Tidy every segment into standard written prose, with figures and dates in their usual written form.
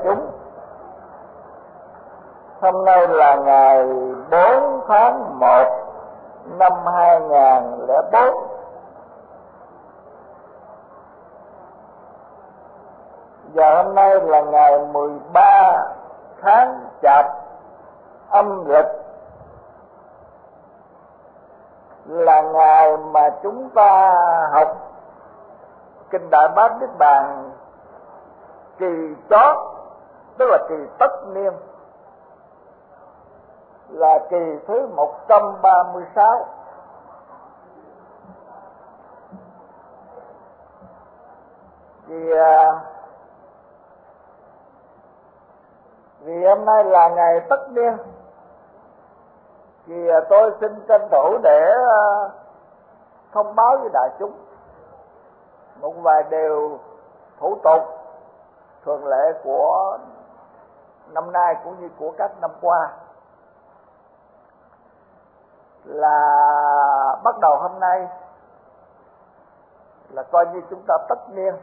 chúng. Hôm nay là ngày 4 tháng 1 năm 2004. Và hôm nay là ngày 13 tháng Chạp âm lịch, là ngày mà chúng ta học Kinh Đại Bát Niết Bàn kỳ chót, tức là kỳ tất niên, là kỳ thứ 136. Vì hôm nay là ngày tất niên thì tôi xin tranh thủ để thông báo với đại chúng một vài điều thủ tục thường lệ của năm nay cũng như của các năm qua. Là bắt đầu hôm nay là coi như chúng ta tất niên,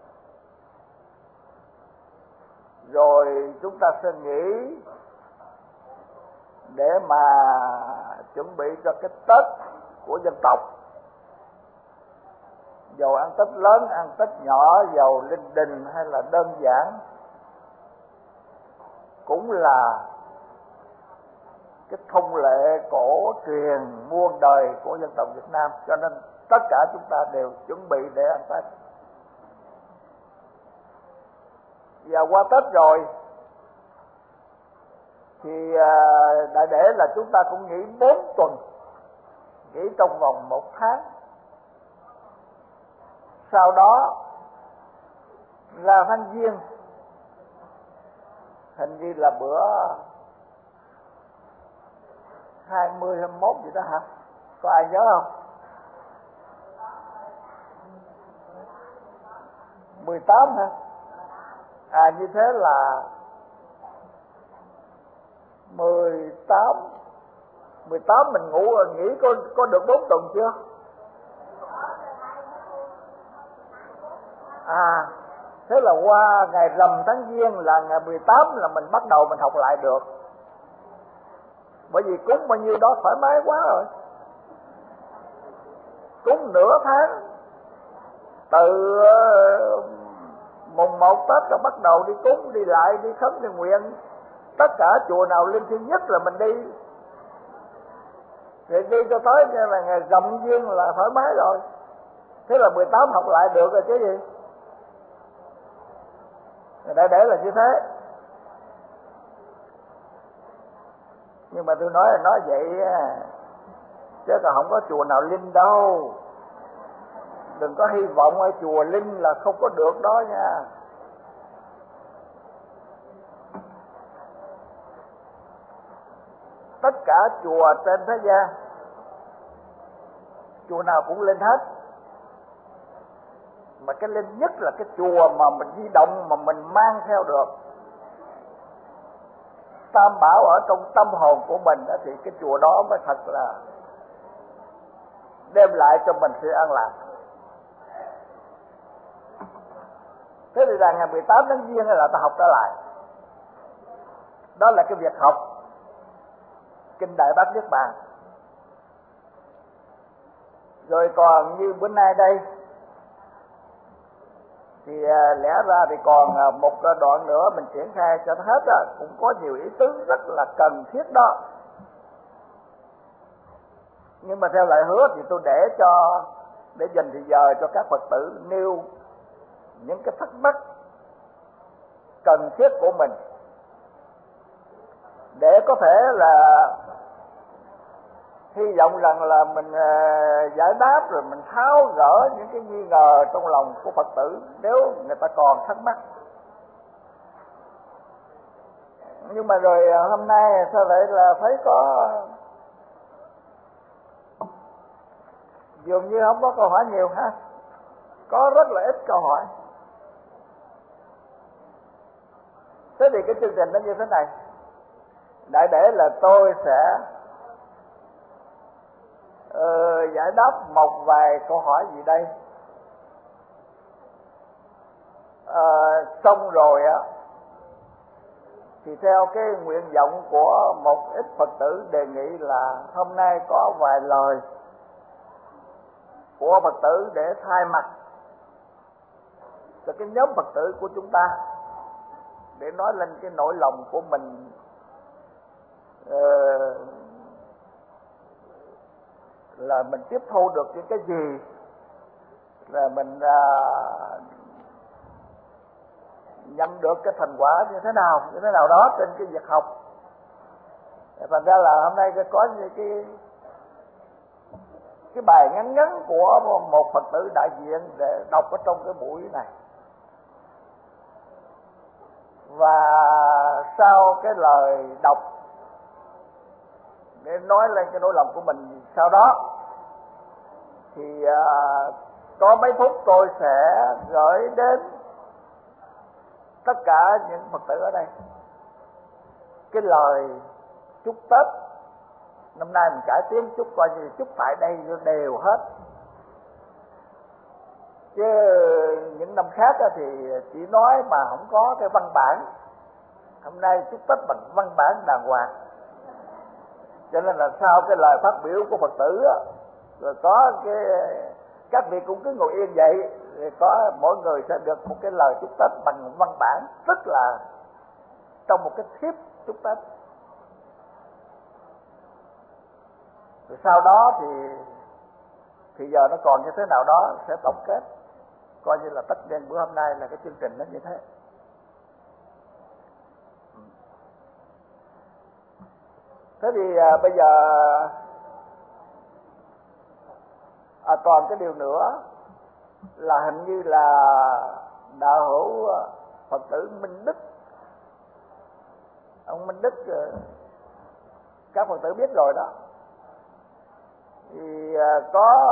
rồi chúng ta sẽ nghỉ để mà chuẩn bị cho cái Tết của dân tộc. Dầu ăn Tết lớn, ăn Tết nhỏ, dầu linh đình hay là đơn giản, cũng là cái thông lệ cổ truyền muôn đời của dân tộc Việt Nam. Cho nên tất cả chúng ta đều chuẩn bị để ăn Tết. Và qua Tết rồi thì đại để là chúng ta cũng nghỉ 4 tuần, nghỉ trong vòng 1 tháng. Sau đó là tháng Giêng, hình như là bữa 20, 21 gì đó hả? Có ai nhớ không? 18 hả? Như thế là 18 mình nghỉ có được 4 tuần chưa? Thế là qua ngày rằm tháng Giêng là ngày 18 là mình bắt đầu mình học lại được. Bởi vì cúng bao nhiêu đó thoải mái quá rồi. Cúng nửa tháng, từ mùng 1 Tết là bắt đầu đi cúng, đi lại, đi khấn, đi nguyện. Tất cả chùa nào linh thiêng nhất là mình đi. Thì đi cho tới là ngày rằm Giêng là thoải mái rồi. Thế là 18 học lại được rồi chứ gì. Đại để là như thế. Nhưng mà tôi nói vậy chứ còn không có chùa nào linh đâu. Đừng có hy vọng ở chùa linh là không có được đó nha. Tất cả chùa trên thế gian, chùa nào cũng linh hết. Mà cái linh nhất là cái chùa mà mình di động mà mình mang theo được Tam Bảo ở trong tâm hồn của mình đó, thì cái chùa đó mới thật là đem lại cho mình sự an lạc. Thế thì là ngày 18 tháng Giêng là ta học trở lại. Đó là cái việc học Kinh Đại Bát Niết Bàn. Rồi còn như bữa nay đây thì lẽ ra thì còn một đoạn nữa mình triển khai cho hết đó, cũng có nhiều ý tứ rất là cần thiết đó. Nhưng mà theo lời hứa thì tôi để dành thời giờ cho các Phật tử nêu những cái thắc mắc cần thiết của mình, để có thể là hy vọng rằng là mình giải đáp, rồi mình tháo gỡ những cái nghi ngờ trong lòng của Phật tử nếu người ta còn thắc mắc. Nhưng mà rồi hôm nay sao lại là thấy có dường như không có câu hỏi nhiều ha, có rất là ít câu hỏi. Thế thì cái chương trình nó như thế này, đại để là tôi sẽ giải đáp một vài câu hỏi gì đây, xong rồi á Thì theo cái nguyện vọng của một ít Phật tử đề nghị là hôm nay có vài lời của Phật tử để thay mặt cho cái nhóm Phật tử của chúng ta, để nói lên cái nỗi lòng của mình là mình tiếp thu được những cái gì, là mình nhận được cái thành quả như thế nào đó trên cái việc học. Thành ra là hôm nay có những cái bài ngắn ngắn của một Phật tử đại diện để đọc ở trong cái buổi này. Và sau cái lời đọc để nói lên cái nỗi lòng của mình, sau đó thì có mấy phút tôi sẽ gửi đến tất cả những Phật tử ở đây cái lời chúc Tết. Năm nay mình cải tiến chúc, coi như chúc tại đây đều hết, chứ những năm khác thì chỉ nói mà không có cái văn bản. Hôm nay chúc Tết bằng văn bản đàng hoàng, cho nên là sau cái lời phát biểu của Phật tử rồi có các vị cũng cứ ngồi yên vậy, rồi có mỗi người sẽ được một cái lời chúc Tết bằng văn bản, tức là trong một cái thiếp chúc Tết. Rồi sau đó thì giờ nó còn như thế nào đó sẽ tổng kết, coi như là tất nhiên bữa hôm nay là cái chương trình nó như thế. Thế thì bây giờ còn cái điều nữa là hình như là đạo hữu Phật tử Minh Đức, ông Minh Đức các Phật tử biết rồi đó, thì có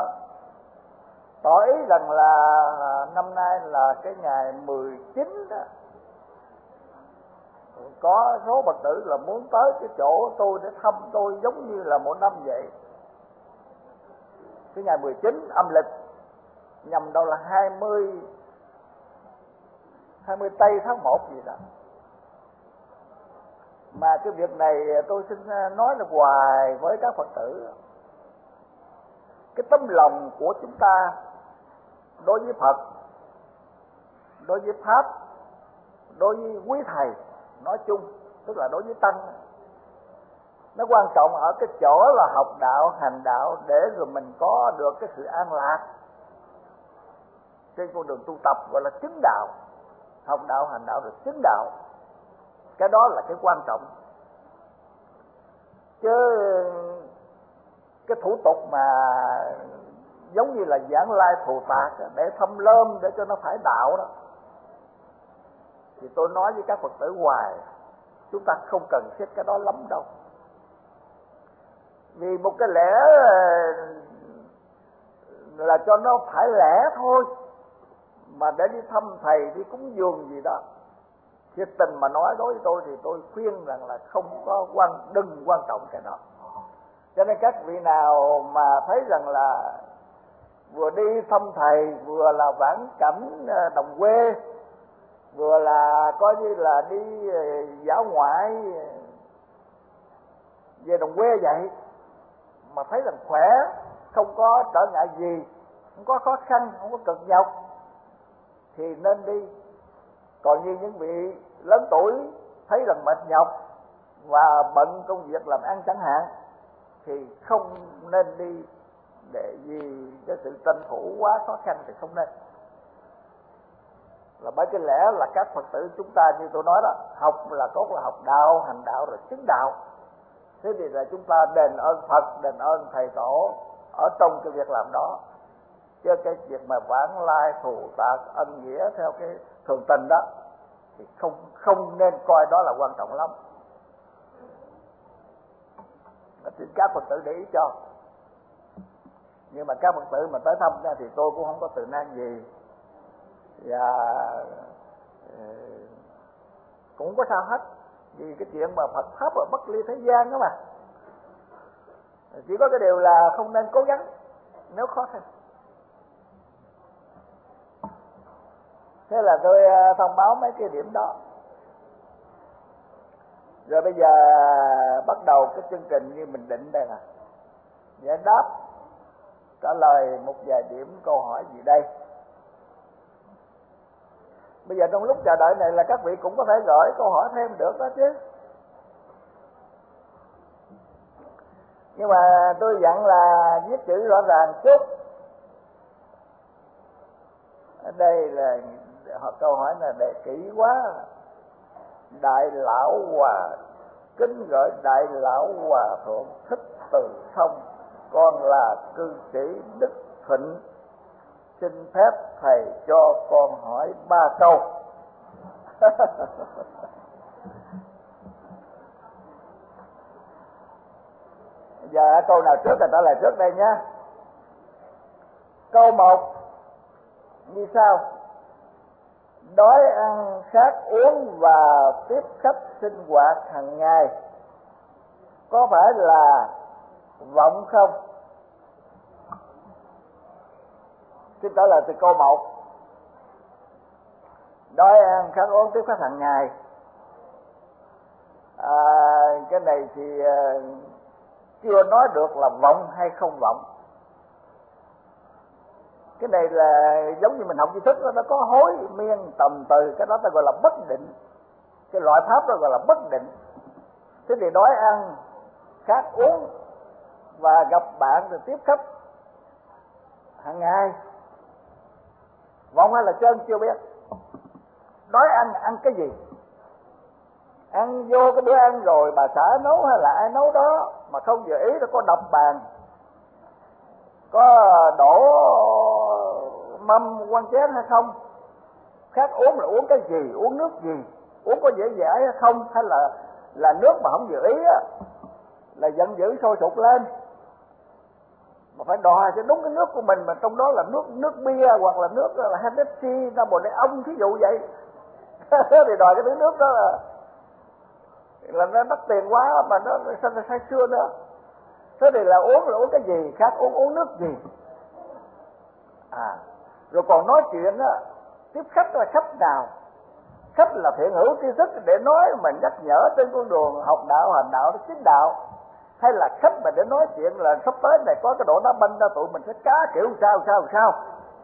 tỏ ý rằng là năm nay là cái ngày 19 đó, có số Phật tử là muốn tới cái chỗ tôi để thăm tôi giống như là mỗi năm vậy. Cái ngày 19 âm lịch, nhằm đâu là 20 tây tháng 1 gì đó. Mà cái việc này tôi xin nói là hoài với các Phật tử, cái tấm lòng của chúng ta đối với Phật, đối với Pháp, đối với quý thầy nói chung, tức là đối với Tăng, nó quan trọng ở cái chỗ là học đạo, hành đạo, để rồi mình có được cái sự an lạc trên con đường tu tập, gọi là chứng đạo. Học đạo, hành đạo rồi chứng đạo, cái đó là cái quan trọng. Chứ cái thủ tục mà giống như là giảng lai thù tạc để thăm lâm để cho nó phải đạo đó, thì tôi nói với các Phật tử hoài, chúng ta không cần xét cái đó lắm đâu. Vì một cái lẽ là cho nó phải lẽ thôi, mà để đi thăm thầy, đi cúng dường gì đó, thiệt tình mà nói đối với tôi thì tôi khuyên rằng là không có đừng quan trọng cái đó. Cho nên các vị nào mà thấy rằng là vừa đi thăm thầy, vừa là vãn cảnh đồng quê, vừa là coi như là đi dã ngoại về đồng quê vậy, mà thấy rằng khỏe, không có trở ngại gì, không có khó khăn, không có cực nhọc, thì nên đi. Còn như những vị lớn tuổi thấy rằng mệt nhọc và bận công việc làm ăn chẳng hạn, thì không nên đi, để vì cái sự tranh thủ quá khó khăn thì không nên. Là bởi cái lẽ là các Phật tử chúng ta như tôi nói đó, học là cốt là học đạo, hành đạo rồi chứng đạo. Thế thì là chúng ta đền ơn Phật, đền ơn thầy tổ ở trong cái việc làm đó, chứ cái việc mà vãng lai thù tạc ân nghĩa theo cái thường tình đó thì không nên coi đó là quan trọng lắm. Xin các Phật tử để ý cho. Nhưng mà các Phật tử mà tới thăm ra thì tôi cũng không có từ nan gì, và cũng không có sao hết. Vì cái chuyện mà Phật Pháp ở bất ly thế gian đó mà, chỉ có cái điều là không nên cố gắng nếu khó khăn. Thế là tôi thông báo mấy cái điểm đó. Rồi bây giờ bắt đầu cái chương trình như mình định đây nè, giải đáp trả lời một vài điểm câu hỏi gì đây. Bây giờ trong lúc chờ đợi này là các vị cũng có thể gửi câu hỏi thêm được đó chứ. Nhưng mà tôi dặn là viết chữ rõ ràng chút. Ở đây là câu hỏi là đề kỹ quá. Đại lão hòa, kính gửi đại lão hòa thượng Thích Từ Thông, con là cư sĩ Đức Thịnh, xin phép thầy cho con hỏi 3 câu. Giờ câu nào trước thì trả lời trước đây nhé. Câu 1 như sau: đói ăn khát uống và tiếp khách sinh hoạt hàng ngày có phải là vọng không? Xin trả lời từ câu 1. Đói ăn khát uống tiếp khách hàng ngày, cái này thì chưa nói được là vọng hay không vọng. Cái này là giống như mình học tri thức đó, nó có hối miên tầm từ, cái đó ta gọi là bất định. Cái loại pháp đó gọi là bất định. Thế thì đói ăn khát uống và gặp bạn rồi tiếp khách hàng ngày, vọng hay là chân chưa biết. Đói ăn cái gì? Ăn vô cái bữa ăn rồi bà xã nấu hay là ai nấu đó mà không vừa ý, nó có đập bàn, có đổ mâm quan chén hay không. Khát uống là uống cái gì, uống nước gì, uống có dễ dãi hay không, hay là nước mà không vừa ý á là giận dữ sôi sục lên. Mà phải đòi cho đúng cái nước của mình, mà trong đó là nước bia hoặc là nước là Hennessy, ra bồ đề ông thí dụ vậy. Thì đòi cái nước đó là nó đắt tiền quá mà nó say sưa nữa. Thế thì là uống cái gì, khác uống nước gì. Rồi còn nói chuyện á, tiếp khách là khách nào? Khách là thiện hữu tri thức để nói mà nhắc nhở trên con đường học đạo, hành đạo, chính đạo, hay là khách mà để nói chuyện là sắp tới này có cái độ đá banh ra tụi mình sẽ cá kiểu sao.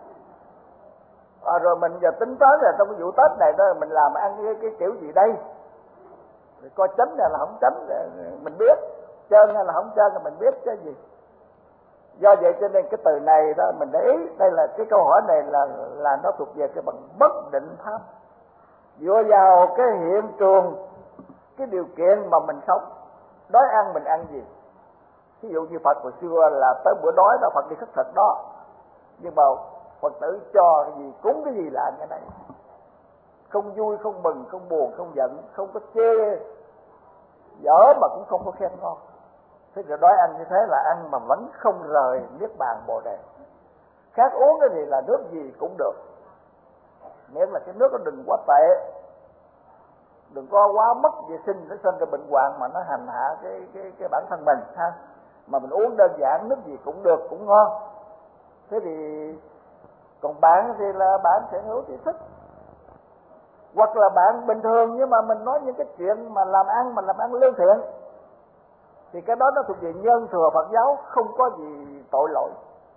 Rồi mình giờ tính tới là trong cái vụ Tết này đó mình làm ăn cái kiểu gì đây? Rồi coi chánh hay là không chánh mình biết, trơn hay là không trơn là mình biết chứ gì. Do vậy cho nên cái từ này đó mình để ý, đây là cái câu hỏi này là nó thuộc về cái bằng bất định pháp, dựa vào cái hiện trường, cái điều kiện mà mình sống. Đói ăn mình ăn gì? Ví dụ như Phật hồi xưa là tới bữa đói đó Phật đi khất thực đó, nhưng mà Phật tử cho cái gì, cúng cái gì là ăn cái này, không vui không mừng không buồn không giận, không có chê dở mà cũng không có khen ngon. Thế rồi đói ăn như thế là ăn mà vẫn không rời niết bàn bồ đề. Khác uống cái gì là nước gì cũng được, miễn là cái nước nó đừng quá tệ, đừng có quá mất vệ sinh để sinh ra bệnh hoạn mà nó hành hạ cái bản thân mình ha. Mà mình uống đơn giản nước gì cũng được, cũng ngon. Thế thì còn bạn thì là bạn sẽ hữu tri thức, hoặc là bạn bình thường nhưng mà mình nói những cái chuyện mà làm ăn lương thiện, thì cái đó nó thuộc về nhân thừa Phật giáo, không có gì tội lỗi.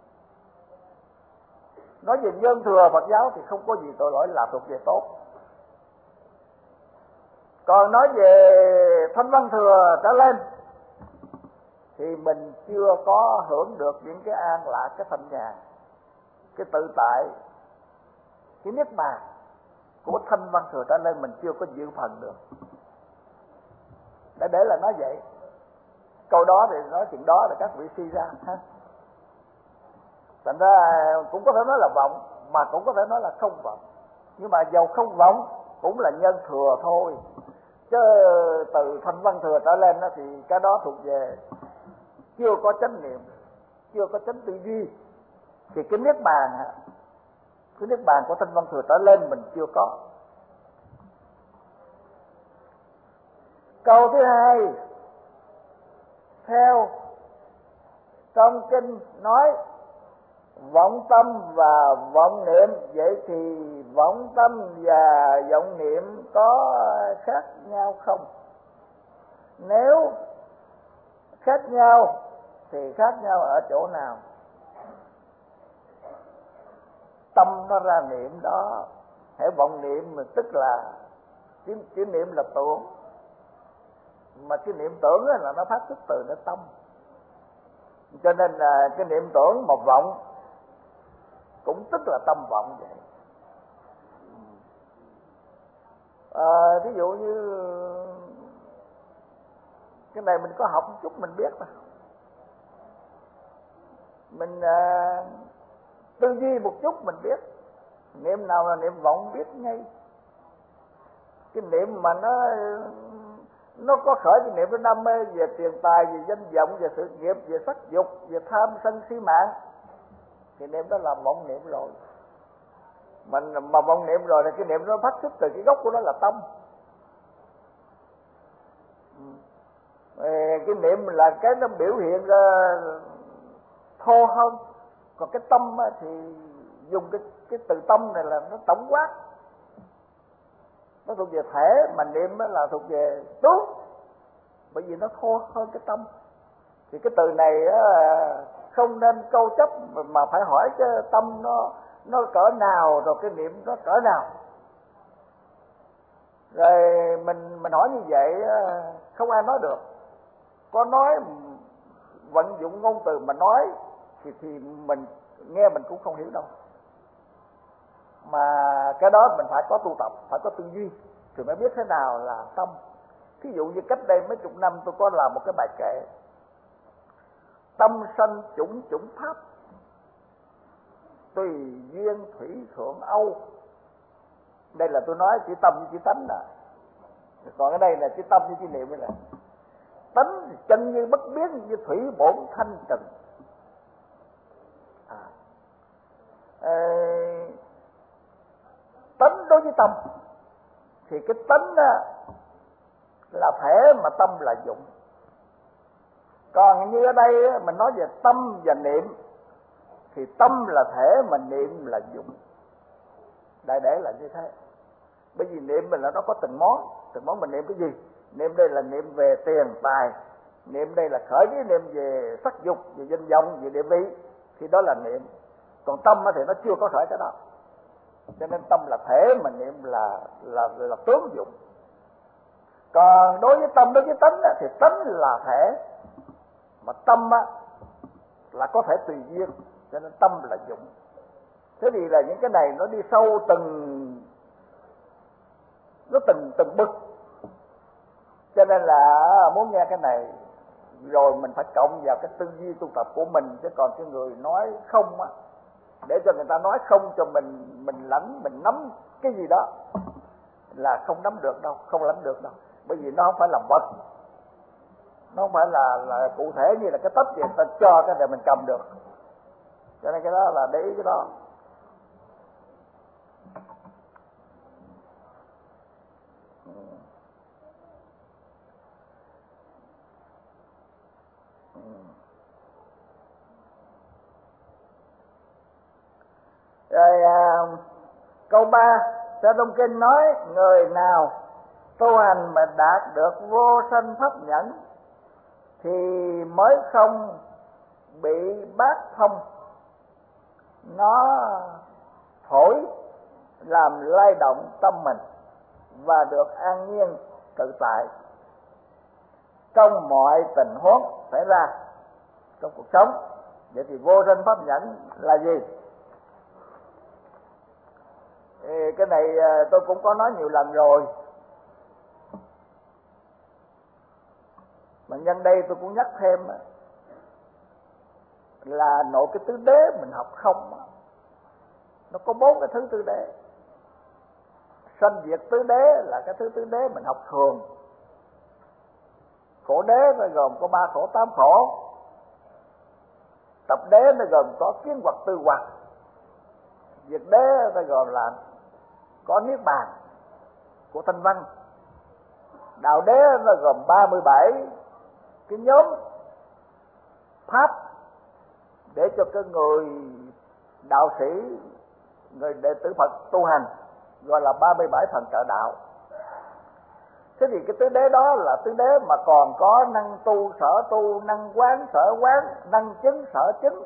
Nói về nhân thừa Phật giáo thì không có gì tội lỗi, là thuộc về tốt. Còn nói về thanh văn thừa trở lên thì mình chưa có hưởng được những cái an lạc, cái thanh nhàn, cái tự tại, cái niết bàn của thanh văn thừa trở lên mình chưa có dự phần được. Để là nói vậy. Câu đó thì nói chuyện đó là các vị suy ra ha. Thành ra cũng có thể nói là vọng, mà cũng có thể nói là không vọng. Nhưng mà dầu không vọng cũng là nhân thừa thôi. Chứ từ thanh văn thừa trở lên đó thì cái đó thuộc về chưa có chánh niệm, chưa có chánh tư duy. Thì cái niết bàn của thanh văn thừa trở lên mình chưa có. Câu thứ hai, theo trong kinh nói vọng tâm và vọng niệm, vậy thì vọng tâm và vọng niệm có khác nhau không? Nếu khác nhau thì khác nhau ở chỗ nào? Tâm nó ra niệm đó, hễ vọng niệm mà tức là chỉ niệm là tưởng, mà cái niệm tưởng là nó phát xuất từ nó tâm, cho nên là cái niệm tưởng một vọng cũng tức là tâm vọng vậy. Ví dụ như cái này mình có học một chút mình biết mà, mình tư duy một chút mình biết niệm nào là niệm vọng, biết ngay. Cái niệm mà nó có khởi cái niệm, nó đam mê về tiền tài, về danh vọng, về sự nghiệp, về sắc dục, về tham sân si mạng, thì niệm đó là vọng niệm rồi. Mà vọng niệm rồi thì cái niệm nó phát xuất từ cái gốc của nó là tâm. Cái niệm là cái nó biểu hiện ra thô hơn, còn cái tâm thì dùng cái từ tâm này là nó tổng quát, nó thuộc về thể, mà niệm là thuộc về tướng, bởi vì nó thô hơn cái tâm. Thì cái từ này không nên câu chấp, mà phải hỏi cái tâm nó cỡ nào, rồi cái niệm nó cỡ nào. Rồi mình hỏi như vậy không ai nói được. Có nói vận dụng ngôn từ mà nói thì mình nghe mình cũng không hiểu đâu. Mà cái đó mình phải có tu tập, phải có tư duy thì mới biết thế nào là tâm. Thí dụ như cách đây mấy chục năm tôi có làm một cái bài kệ tâm sanh chủng chủng pháp, tùy duyên thủy thượng âu. Đây là tôi nói chỉ tâm với chỉ tánh nè, còn ở đây là chỉ tâm với chỉ niệm. Đây là tánh thì chân như bất biến, như thủy bổn thanh trần. Tánh đối với tâm thì cái tánh là thể, mà tâm là dụng. Còn như ở đây mình nói về tâm và niệm thì tâm là thể mà niệm là dụng. Đại để là như thế. Bởi vì niệm mình là nó có từng món mình niệm cái gì. Niệm đây là niệm về tiền tài, niệm đây là khởi cái niệm về sắc dục, về danh vọng, về địa vị, thì đó là niệm. Còn tâm thì nó chưa có khởi cái đó, cho nên tâm là thể mà niệm là tướng dụng. Còn đối với tâm, đối với tánh thì tánh là thể, mà tâm là có thể tùy duyên, cho nên tâm là dụng. Thế thì là những cái này nó đi sâu từng bậc, cho nên là muốn nghe cái này rồi mình phải cộng vào cái tư duy tu tập của mình. Chứ còn cái người nói không để cho người ta nói không cho mình lãnh, mình nắm cái gì đó là không nắm được đâu, không lãnh được đâu. Bởi vì nó không phải là vật, nó không phải là cụ thể như là cái tách gì ta cho cái để mình cầm được. Cho nên cái đó là để ý cái đó. Rồi câu 3 Theo trong kinh nói, người nào tu hành mà đạt được vô sanh pháp nhẫn thì mới không bị bát thông nó thổi làm lay động tâm mình, và được an nhiên tự tại trong mọi tình huống xảy ra trong cuộc sống. Vậy thì vô sanh pháp nhẫn là gì? Cái này tôi cũng có nói nhiều lần rồi, mà nhân đây tôi cũng nhắc thêm là nội cái tứ đế mình học không, nó có 4 cái thứ tứ đế. Sanh diệt tứ đế là cái thứ tứ đế mình học thường. Khổ đế nó gồm có 3 khổ 8 khổ. Tập đế nó gồm có kiến hoặc tư hoặc. Diệt đế nó gồm là có niết bàn của Thanh Văn. Đạo đế nó gồm 37 cái nhóm pháp để cho cái người đạo sĩ, người đệ tử Phật tu hành, gọi là 37 phần trợ đạo. Thế thì cái tứ đế đó là tứ đế mà còn có năng tu sở tu, năng quán sở quán, năng chứng sở chứng.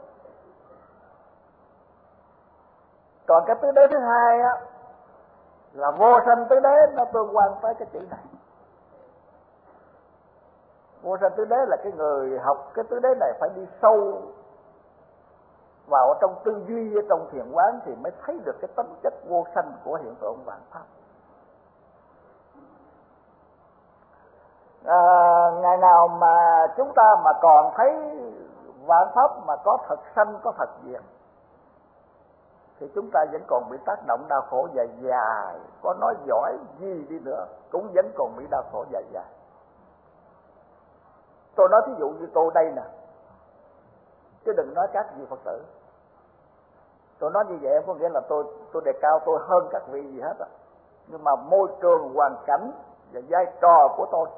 Còn cái tứ đế thứ hai á là vô sanh tứ đế, nó tương quan tới cái chữ này. Vô sanh tứ đế là cái người học cái tứ đế này phải đi sâu vào trong tư duy, ở trong thiền quán thì mới thấy được cái tính chất vô sanh của hiện tượng vạn pháp. Ngày nào mà chúng ta mà còn thấy vạn pháp mà có thật sanh, có thật diệt, thì chúng ta vẫn còn bị tác động đau khổ dài dài. Có nói giỏi gì đi nữa cũng vẫn còn bị đau khổ dài dài. Tôi nói thí dụ như tôi đây nè, chứ đừng nói các vị Phật tử. Tôi nói như vậy em có nghĩa là tôi đề cao tôi hơn các vị gì hết á. Nhưng mà môi trường, hoàn cảnh và vai trò của tôi,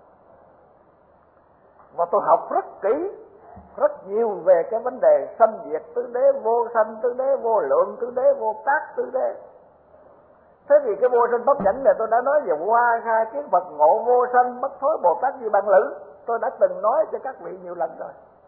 và tôi học rất kỹ, rất nhiều về cái vấn đề sanh diệt tứ đế, vô sanh tứ đế, vô lượng tứ đế, vô tác tứ đế. Thế thì cái vô sanh pháp nhẫn này tôi đã nói về Hoa Khai Kiến Phật Ngộ Vô Sanh Bất Thối Bồ Tát Di Bằng Lữ. Tôi đã từng nói cho các vị nhiều lần rồi.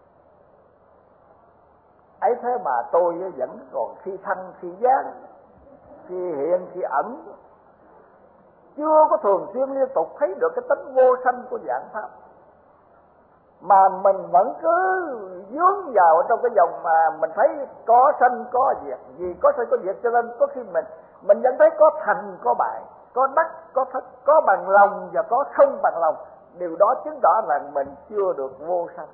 Ấy thế mà tôi vẫn còn khi thân khi giác, khi hiện khi ẩn, chưa có thường xuyên liên tục thấy được cái tính vô sanh của vạn pháp, mà mình vẫn cứ dướng vào trong cái dòng mà mình thấy có sanh có diệt. Vì có sanh có diệt cho nên có khi mình vẫn thấy có thành có bại, có đắc có thất, có bằng lòng và có không bằng lòng. Điều đó chứng tỏ là mình chưa được vô sanh.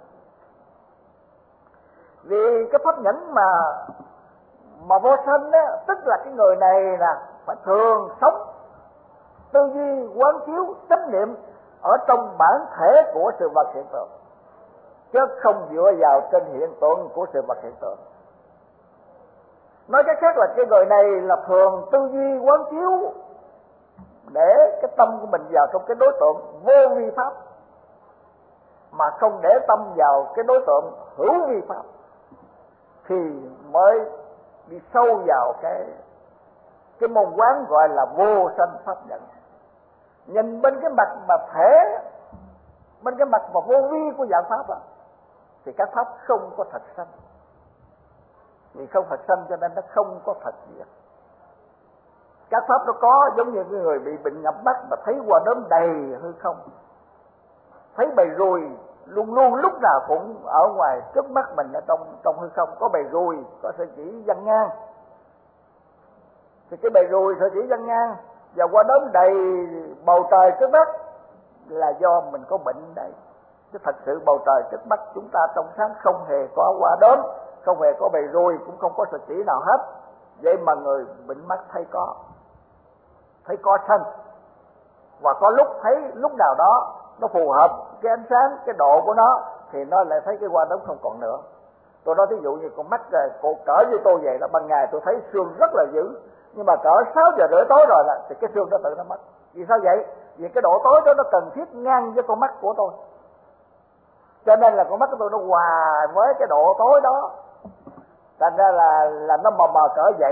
Vì cái pháp nhẫn mà vô sanh á, tức là cái người này là phải thường sống tư duy quán chiếu chánh niệm ở trong bản thể của sự vật hiện tượng, chứ không dựa vào trên hiện tượng của sự vật hiện tượng. Nói cách khác là cái người này là thường tư duy quán chiếu để cái tâm của mình vào trong cái đối tượng vô vi pháp, mà không để tâm vào cái đối tượng hữu vi pháp, thì mới đi sâu vào cái môn quán gọi là vô sanh pháp nhẫn. Nhìn bên cái mặt mà thể, bên cái mặt mà vô vi của dạng pháp á, thì các pháp không có thật sanh. Vì không thật sanh cho nên nó không có thật diệt. Các pháp nó có giống như cái người bị bệnh ngập mắt mà thấy qua đốm đầy hư không, thấy bầy ruồi luôn luôn lúc nào cũng ở ngoài trước mắt mình, ở trong hư không có bầy ruồi, có sợi chỉ văng ngang. Thì cái bầy ruồi, sợi chỉ văng ngang và qua đốm đầy bầu trời trước mắt là do mình có bệnh đây. Chứ thật sự bầu trời trước mắt chúng ta trong sáng không hề có quả đốm, không hề có bầy ruồi, cũng không có sợi chỉ nào hết. Vậy mà người bệnh mắt thấy có sanh, và có lúc thấy lúc nào đó nó phù hợp cái ánh sáng, cái độ của nó, thì nó lại thấy cái quả đốm không còn nữa. Tôi nói ví dụ như con mắt cô cỡ như tôi vậy, là ban ngày tôi thấy sương rất là dữ, nhưng mà cỡ 6 giờ rưỡi tối rồi thì cái sương đó tự nó mất. Vì sao vậy? Vì cái độ tối đó nó cần thiết ngang với con mắt của tôi, cho nên là con mắt của tôi nó hòa với cái độ tối đó, thành ra là nó mờ mờ cỡ vậy,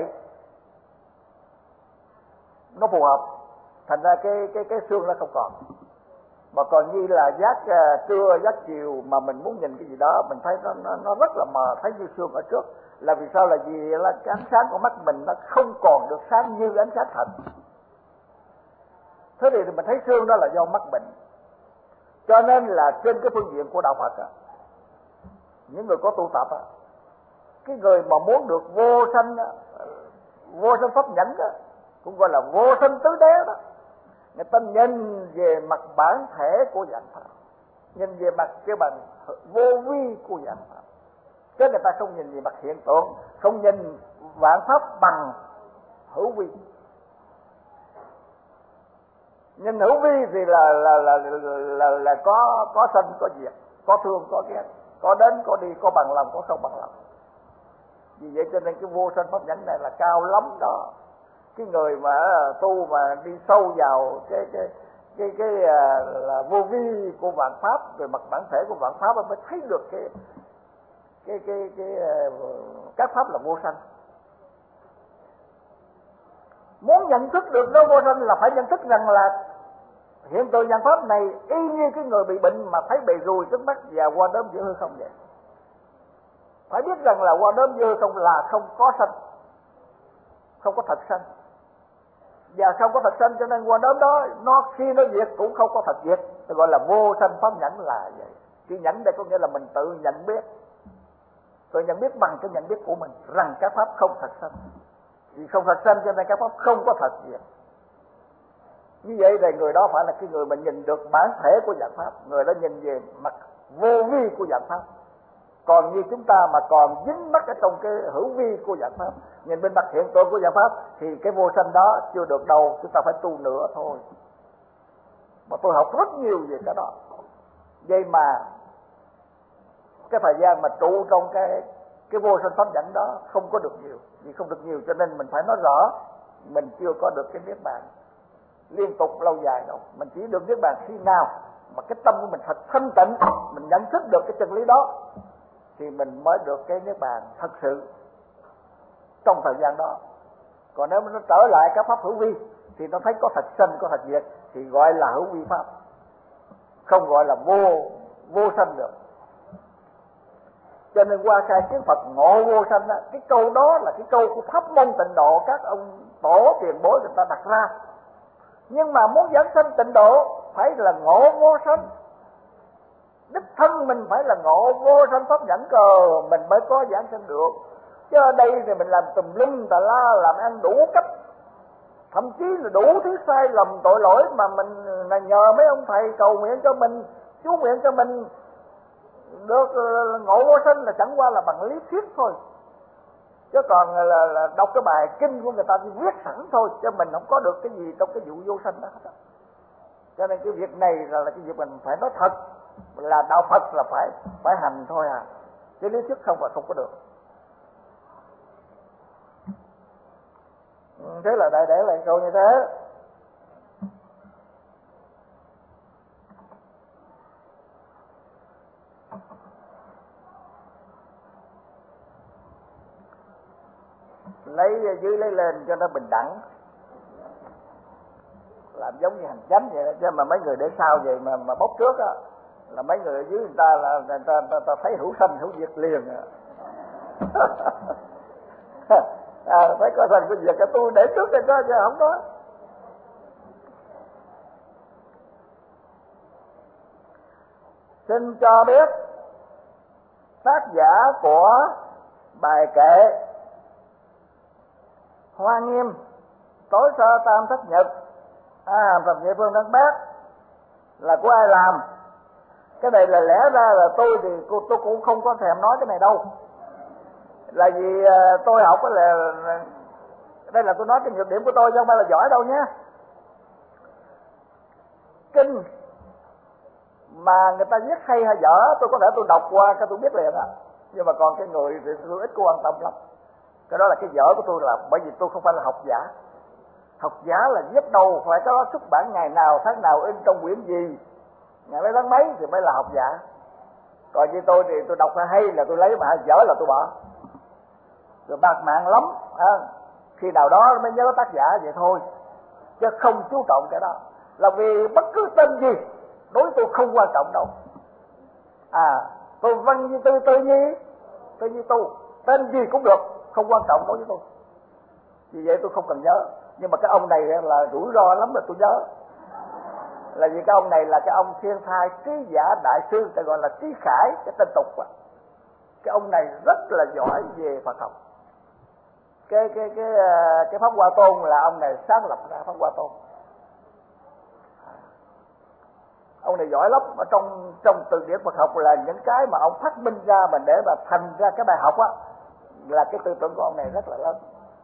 nó phù hợp, thành ra cái xương nó không còn. Mà còn như là giác trưa giác chiều mà mình muốn nhìn cái gì đó mình thấy nó rất là mờ, thấy như xương ở trước, là vì sao? Là vì là cái ánh sáng của mắt mình nó không còn được sáng như ánh sáng thật. Thế thì mình thấy xương đó là do mắt bệnh. Cho nên là trên cái phương diện của đạo Phật á, những người có tu tập á, cái người mà muốn được vô sanh pháp nhẫn á, cũng gọi là vô sanh tứ đế đó, người ta nhìn về mặt bản thể của dạng pháp, nhìn về mặt cái bằng vô vi của dạng pháp, chứ người ta không nhìn về mặt hiện tượng, không nhìn vạn pháp bằng hữu vi. Nhìn hữu vi thì là có sanh có diệt, có thương có ghét, có đến có đi, có bằng lòng có không bằng lòng. Vì vậy cho nên cái vô sanh pháp nhẫn này là cao lắm đó. Cái người mà tu mà đi sâu vào cái là vô vi của vạn pháp, về mặt bản thể của vạn pháp, mới thấy được các pháp là vô sanh. Muốn nhận thức được nó vô sanh là phải nhận thức rằng là Hiện tượng dạng pháp này y như cái người bị bệnh mà thấy bề ruồi trước mắt và qua đốm giữa hư không vậy. Phải biết rằng là qua đốm giữa hư không là không có sanh, không có thật sanh, và không có thật sanh, cho nên qua đốm đó nó khi nó diệt cũng không có thật diệt, gọi là vô sanh pháp nhẫn là vậy. Cái nhẫn đây có nghĩa là mình tự nhận biết, tự nhận biết bằng cái nhận biết của mình rằng các pháp không thật sanh. Vì không thật sanh cho nên các pháp không có thật diệt. Như vậy thì người đó phải là cái người mà nhìn được bản thể của dạng pháp, người đó nhìn về mặt vô vi của dạng pháp. Còn như chúng ta mà còn dính mắc ở trong cái hữu vi của dạng pháp, nhìn bên mặt hiện tượng của dạng pháp, thì cái vô sanh đó chưa được đâu, chúng ta phải tu nữa thôi. Mà tôi học rất nhiều về cái đó. Vậy mà cái thời gian mà trụ trong cái vô sanh pháp nhẫn đó không có được nhiều. Vì không được nhiều cho nên mình phải nói rõ mình chưa có được cái niết bàn liên tục lâu dài đâu. Mình chỉ được niết bàn khi nào mà cái tâm của mình thật thanh tịnh, mình nhận thức được cái chân lý đó, thì mình mới được cái niết bàn thật sự trong thời gian đó. Còn nếu nó trở lại các pháp hữu vi thì nó thấy có thật sanh, có thật diệt, thì gọi là hữu vi pháp, không gọi là vô sanh được. Cho nên qua khai kiến Phật ngộ vô sanh đó, cái câu đó là cái câu của pháp môn tịnh độ các ông tổ tiền bối người ta đặt ra. Nhưng mà muốn giảng sanh tịnh độ phải là ngộ vô sanh, đích thân mình phải là ngộ vô sanh pháp nhẫn cờ mình mới có giảng sanh được. Chứ ở đây thì mình làm tùm lum tà la, làm ăn đủ cách, thậm chí là đủ thứ sai lầm tội lỗi mà mình là nhờ mấy ông thầy cầu nguyện cho mình, chú nguyện cho mình được ngộ vô sanh, là chẳng qua là bằng lý thuyết thôi. Chứ còn là đọc cái bài kinh của người ta thì viết sẵn thôi, chứ mình không có được cái gì trong cái vụ vô sanh đó hết. Cho nên cái việc này là cái việc mình phải nói thật, là đạo Phật là phải hành thôi à, chứ lý thuyết không là không có được. Thế là đại để lại câu như thế. Lấy dưới lấy lên cho nó bình đẳng, làm giống như hành chánh vậy đó. Chứ mà mấy người để sau vậy mà bóc trước á, là mấy người ở dưới người ta là người ta thấy hữu sanh hữu diệt liền phải có thành cái việc cái tôi để trước cho chứ không có. Xin cho biết tác giả của bài kệ Hoa Nghiêm Tối Sơ Tam Thất Nhật Hàm Thập Nhị Phương Đăng Bát là của ai làm? Cái này là lẽ ra là tôi thì tôi cũng không có thèm nói cái này đâu, là vì tôi học là đây là tôi nói cái nhược điểm của tôi chứ không phải là giỏi đâu nhé. Kinh mà người ta viết hay hay dở tôi có thể tôi đọc qua cái tôi biết liền á, nhưng mà còn cái người thì tôi ít có quan tâm lắm. Cái đó là cái dở của tôi, là bởi vì tôi không phải là học giả. Học giả là viết đâu phải có xuất bản ngày nào, tháng nào, in trong quyển gì, ngày mấy tháng mấy thì mới là học giả. Còn như tôi thì tôi đọc hay là tôi lấy, mà dở là tôi bỏ. Rồi bạc mạng lắm khi nào đó mới nhớ tác giả vậy thôi, chứ không chú trọng cái đó. Là vì bất cứ tên gì đối với tôi không quan trọng đâu. Tôi văn như tư như tu, tên gì cũng được, không quan trọng đối với tôi. Vì vậy tôi không cần nhớ. Nhưng mà cái ông này là rủi ro lắm là tôi nhớ. Là vì cái ông này là cái ông thiên thai trí giả đại sư, ta gọi là Trí Khải, cái tên tục á. Cái ông này rất là giỏi về Phật học. Cái Pháp Hoa Tôn là ông này sáng lập ra Pháp Hoa Tôn. Ông này giỏi lắm. Ở trong từ điển Phật học là những cái mà ông phát minh ra mà để mà thành ra cái bài học á, là cái tư tưởng của ông này rất là lớn.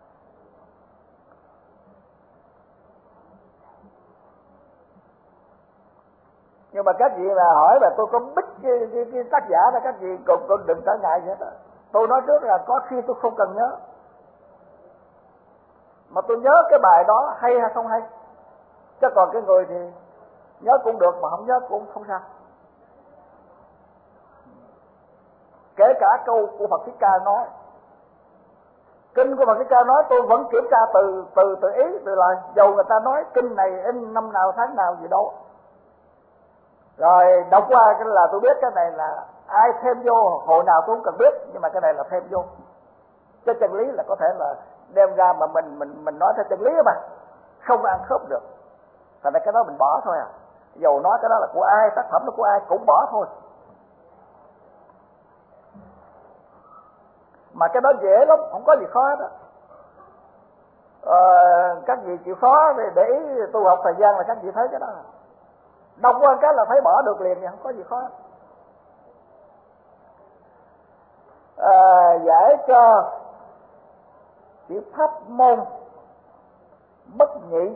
Nhưng mà các vị là hỏi là tôi có bích cái tác giả ra, các vị cũng đừng trở ngại gì hết. Tôi nói trước là có khi tôi không cần nhớ, mà tôi nhớ cái bài đó hay hay không hay. Chứ còn cái người thì nhớ cũng được mà không nhớ cũng không sao. Kể cả câu của Phật Thích Ca nói, kinh của Phật Thích Ca nói, tôi vẫn kiểm tra từ ý, từ lời. Dầu người ta nói kinh này in năm nào tháng nào gì đâu, Rồi đọc qua cái là tôi biết cái này là ai thêm vô hội nào tôi không cần biết, nhưng mà cái này là thêm vô. Cái chân lý là có thể là đem ra mà mình nói theo chân lý mà không ăn khớp được, thành ra cái đó mình bỏ thôi à. Dầu nói cái đó là của ai, tác phẩm là của ai cũng bỏ thôi. Mà cái đó dễ lắm, không có gì khó hết á. Các vị chịu khó để ý tu học thời gian là các vị thấy cái đó. Đọc qua cái là thấy bỏ được liền, không có gì khó. Giải cho chữ pháp môn bất nhị.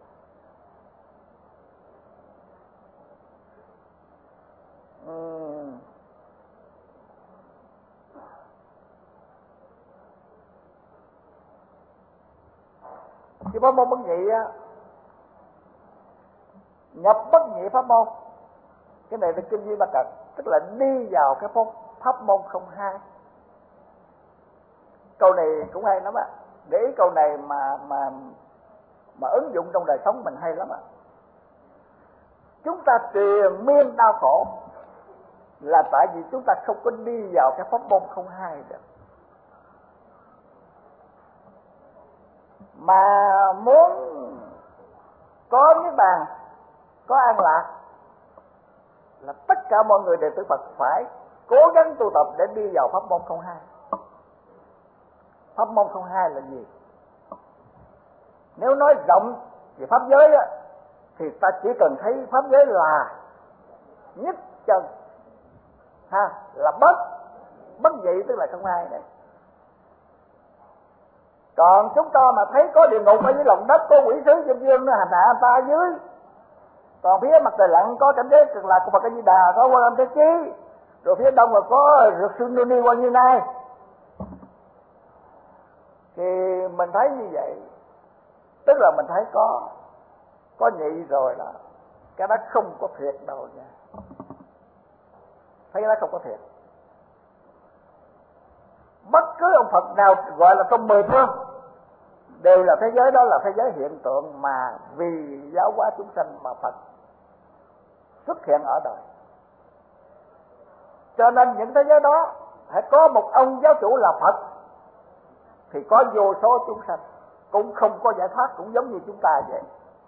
Chữ pháp môn bất nhị á, nhập bất nhị pháp môn. Cái này là kinh Duy Ba Cật, tức là đi vào cái pháp môn không hai. Câu này cũng hay lắm á. Để ý câu này mà ứng dụng trong đời sống mình hay lắm á. Chúng ta triền miên đau khổ là tại vì chúng ta không có đi vào cái pháp môn không hai được. Mà muốn có niết bàn, có an lạc là tất cả mọi người đệ tử Phật phải cố gắng tu tập để đi vào pháp môn không hai. Pháp môn không hai là gì? Nếu nói rộng về pháp giới á, thì ta chỉ cần thấy pháp giới là nhất chân, là bất nhị, tức là không hai này. Còn chúng ta mà thấy có địa ngục ở dưới lòng đất, có quỷ sứ trên dương nó hành hạ ta ở dưới. Còn phía mặt trời lặn có cảnh giới cực lạc của Phật A Di Đà, có Quan Âm Thế Chí. Rồi phía đông là có Rực Sư Nô Ni Quan Như Lai. Thì mình thấy như vậy, tức là mình thấy có nhị rồi là cái đó không có thiệt đâu nha. Thấy cái đó không có thiệt. Bất cứ ông Phật nào gọi là trong 10 phương đều là thế giới đó là thế giới hiện tượng mà vì giáo hóa chúng sanh mà Phật xuất hiện ở đời. Cho nên những thế giới đó phải có một ông giáo chủ là Phật thì có vô số chúng sanh cũng không có giải thoát, cũng giống như chúng ta vậy.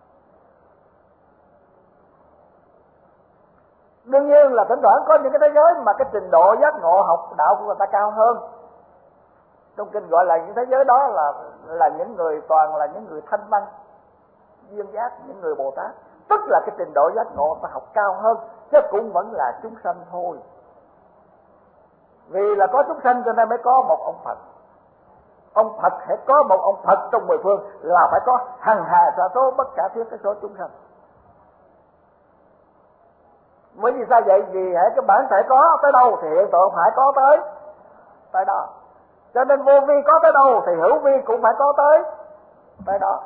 Đương nhiên là thỉnh thoảng có những cái thế giới mà cái trình độ giác ngộ học đạo của người ta cao hơn. Trong kinh gọi là những thế giới đó là những người toàn là những người thanh văn, duyên giác, những người Bồ Tát. Tức là cái trình độ giác ngộ ta học cao hơn, chứ cũng vẫn là chúng sanh thôi. Vì là có chúng sanh cho nên mới có một ông Phật. Ông Phật sẽ có một ông Phật trong 10 phương là phải có hằng hà sa số bất khả thuyết cái số chúng sanh. Bởi vì sao vậy? Vì hễ cái bản thể có tới đâu thì hiện tượng phải có tới đó. Cho nên vô vi có tới đâu thì hữu vi cũng phải có tới đó.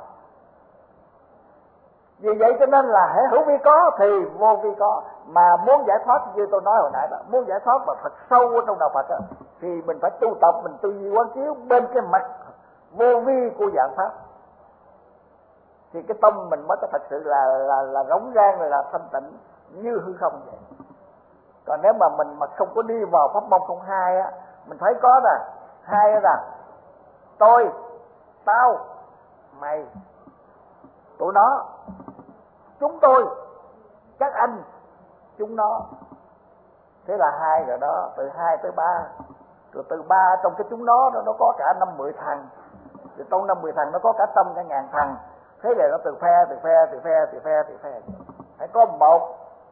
Vì vậy cho nên là hễ hữu vi có thì vô vi có. Mà muốn giải thoát như tôi nói hồi nãy đó, muốn giải thoát mà thật sâu ở trong đạo Phật đó, thì mình phải tu tập, mình tư duy quán chiếu bên cái mặt vô vi của dạng pháp. Thì cái tâm mình mới có thật sự là rỗng rang, là thanh tịnh như hư không vậy. Còn nếu mà mình mà không có đi vào pháp môn không hai á, mình thấy có nè, hai đó là tôi, tao, mày, tụi nó, chúng tôi, các anh, chúng nó. Thế là hai rồi đó, từ 2 tới 3. Rồi từ 3 trong cái chúng nó có cả 5-10 thằng. Rồi trong 5-10 thằng nó có cả 100 cả ngàn thằng. Thế là nó từ phe. Phải có một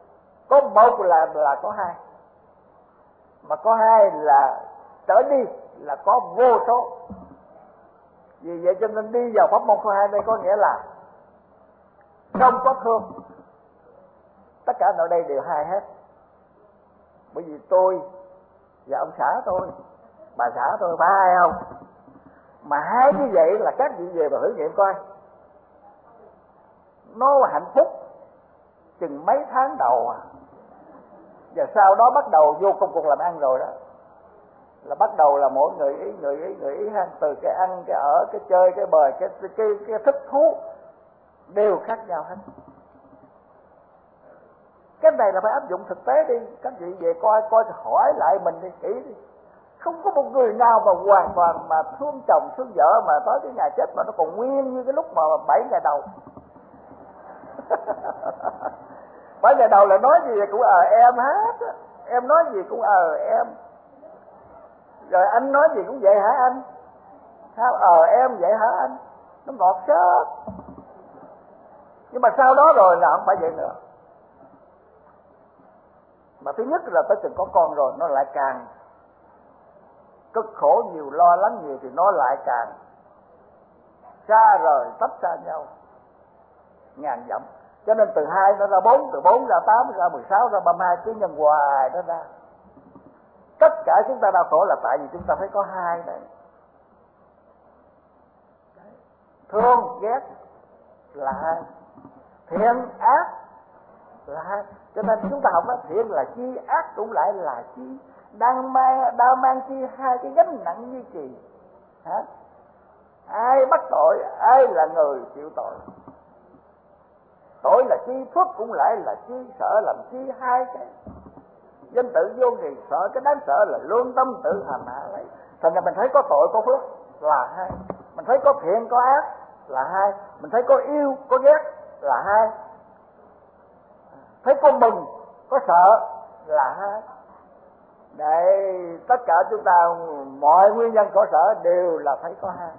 là có hai. Mà có hai là trở đi là có vô số. Vì vậy cho nên đi vào pháp môn số 2 đây có nghĩa là không có thương. Tất cả ở đây đều hai hết. Bởi vì tôi và ông xã tôi, bà xã tôi phải hai không? Mà hai như vậy là các vị về và thử nghiệm coi. Nó hạnh phúc chừng mấy tháng đầu à. Và sau đó bắt đầu vô công cuộc làm ăn rồi đó. Là bắt đầu là mỗi người ý ha, từ cái ăn, cái ở, cái chơi, cái bời, cái thích thú đều khác nhau hết. Cái này là phải áp dụng thực tế đi. Các vị về coi hỏi lại mình đi, kỹ đi. Không có một người nào mà hoàn toàn mà thương chồng thương vợ mà tới cái ngày chết mà nó còn nguyên như cái lúc mà 7 ngày đầu. 7 ngày đầu là nói gì cũng em hết, em nói gì cũng em, rồi anh nói gì cũng vậy hả anh, em vậy hả anh, nó ngọt xớt. Nhưng mà sau đó rồi là không phải vậy nữa. Mà thứ nhất là tới chừng có con rồi nó lại càng cực khổ nhiều, lo lắng nhiều thì nó lại càng xa rời, tách xa nhau ngàn dặm. Cho nên từ 2 nó ra 4, từ 4 ra 8, ra 16, ra 32, cứ nhân hoài nó ra. Tất cả chúng ta đau khổ là tại vì chúng ta phải có 2 đấy. Thương ghét là 2, thiện ác là 2. Cho nên chúng ta học đó, thiện là chi, ác cũng lại là chi, đang mang chi 2 cái gánh nặng như chì. Hả? Ai bắt tội, ai là người chịu tội. Tội là chi, phước cũng lại là chi, sợ làm chi 2 cái. Danh tự vô nghì, sợ cái đáng sợ là lương tâm tự hành hạ lấy. Thành ra mình thấy có tội có phước là 2, mình thấy có thiện có ác là 2, mình thấy có yêu có ghét là 2, thấy có mừng có sợ là 2. Đây, tất cả chúng ta mọi nguyên nhân khổ sở đều là thấy có 2.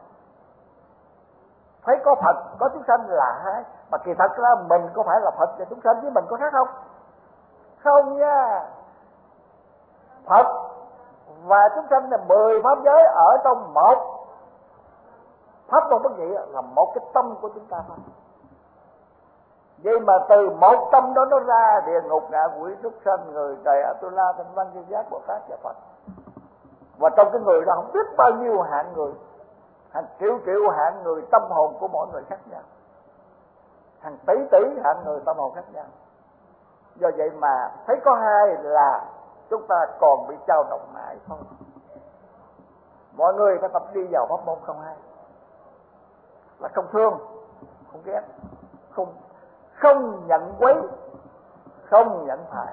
Thấy có Phật, có chúng sanh là 2. Mà kỳ thật ra mình có phải là Phật và chúng sanh với mình có khác không? Không nha. Phật và chúng sanh là 10 pháp giới ở trong một pháp môn bất nhị, là một cái tâm của chúng ta thôi. Vậy mà từ một tâm đó nó ra địa ngục, ngạ quỷ, súc sanh, người trời, Atula, Thanh Văn, Chư Giác, Bồ Tát và Phật. Và trong cái người đó không biết bao nhiêu hạng người, hàng triệu hạng người, tâm hồn của mỗi người khác nhau, hàng tỷ hạng người tâm hồn khác nhau. Do vậy mà thấy có 2 là chúng ta còn bị trao động mãi thôi. Mọi người phải tập đi vào pháp môn không 2, là không thương, không ghét, không nhận quấy, không nhận phải.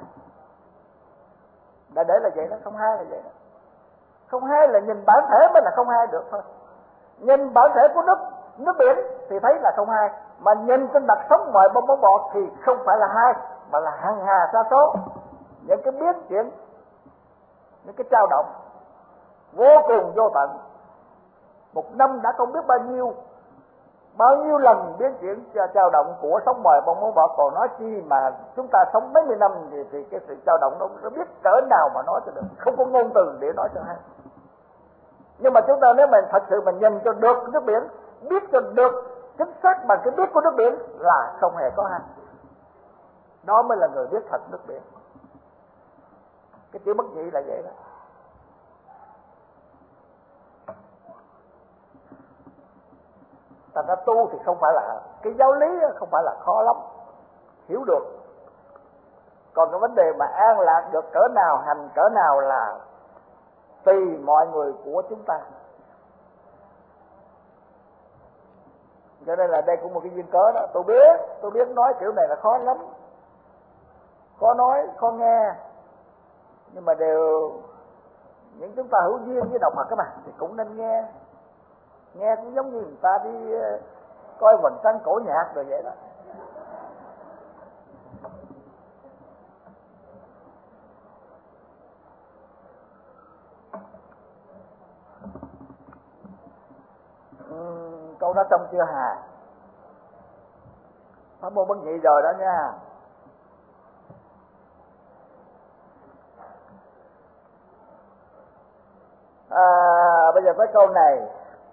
Đã để là vậy đó, không 2 là vậy đó. Không 2 là nhìn bản thể mới là không 2 được thôi. Nhìn bản thể của nước biển thì thấy là không 2, mà nhìn trên mặt sống ngoài bong bóng bọt thì không phải là 2, mà là hàng hà sa số. Những cái biến chuyển, những cái trao động vô cùng vô tận. Một năm đã không biết bao nhiêu lần biến chuyển trao động của sống ngoài bong bóng bọt, còn nói chi mà chúng ta sống mấy mươi năm thì cái sự trao động nó biết cỡ nào mà nói cho được, không có ngôn từ để nói cho hay. Nhưng mà chúng ta nếu mình thật sự mình nhìn cho được nước biển, biết cho được chính xác bằng cái biết của nước biển là không hề có 2. Đó mới là người biết thật nước biển. Cái chữ bất nhị là vậy đó. Thành ra tu thì không phải là cái giáo lý, không phải là khó lắm, hiểu được. Còn cái vấn đề mà an lạc được cỡ nào, hành cỡ nào là tùy mọi người của chúng ta. Cho nên là đây cũng một cái duyên cớ đó. Tôi biết nói kiểu này là khó lắm, khó nói, khó nghe, nhưng mà đều những chúng ta hữu duyên với đạo Phật các bạn thì cũng nên nghe. Nghe cũng giống như người ta đi coi vần sân cổ nhạc rồi vậy đó. Câu đó xong chưa Hà? Pháp môn bất nhị rồi đó nha. Bây giờ tới câu này.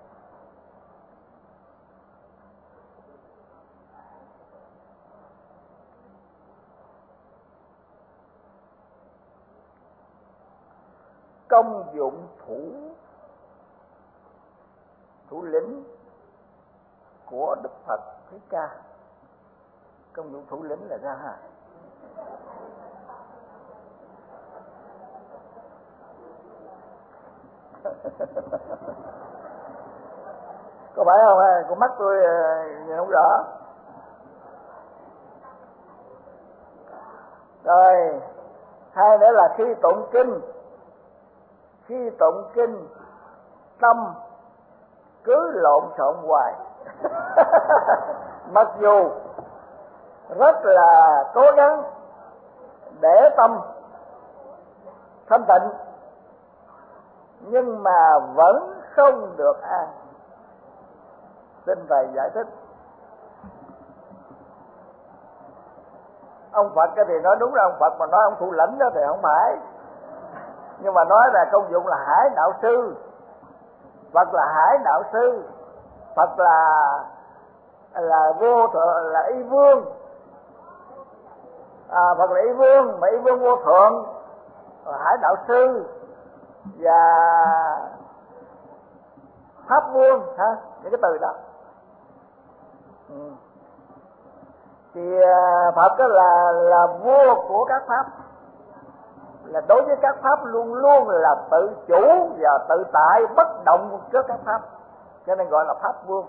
Công dụng thủ lĩnh của Đức Phật Thích Ca. Công dụng thủ lĩnh là ra ha. Có phải không? Con mắt tôi nhìn không rõ. Rồi hai nữa là khi tụng kinh tâm cứ lộn xộn hoài. Mặc dù rất là cố gắng để tâm thanh tịnh nhưng mà vẫn không được an. Xin thầy giải thích. Ông Phật thì nói đúng là ông Phật, mà nói ông thủ lĩnh đó thì không phải. Nhưng mà nói là công dụng là hải đạo sư. Phật là hải đạo sư, Phật là vô thượng, là y vương. Phật là y vương, mà y vương vô thượng, hải đạo sư và pháp vương, ha, những cái từ đó. Thì Phật đó là vua của các pháp, là đối với các pháp luôn luôn là tự chủ và tự tại, bất động trước các pháp, cho nên gọi là pháp vương.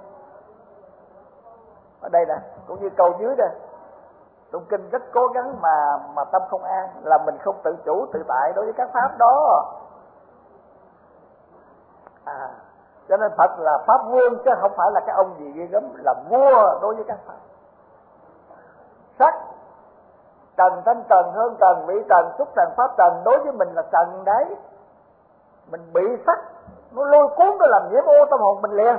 Ở đây nè, cũng như câu dưới đây, tụng kinh rất cố gắng mà tâm không an, là mình không tự chủ tự tại đối với các pháp đó. Cho nên Phật là pháp vương chứ không phải là cái ông gì ghê gớm, là vua đối với các pháp. Sắc trần, thanh trần, hương trần, vị trần, xúc trần, pháp trần, đối với mình là trần đấy. Mình bị sắc nó lôi cuốn, nó làm nhiễm ô tâm hồn mình liền.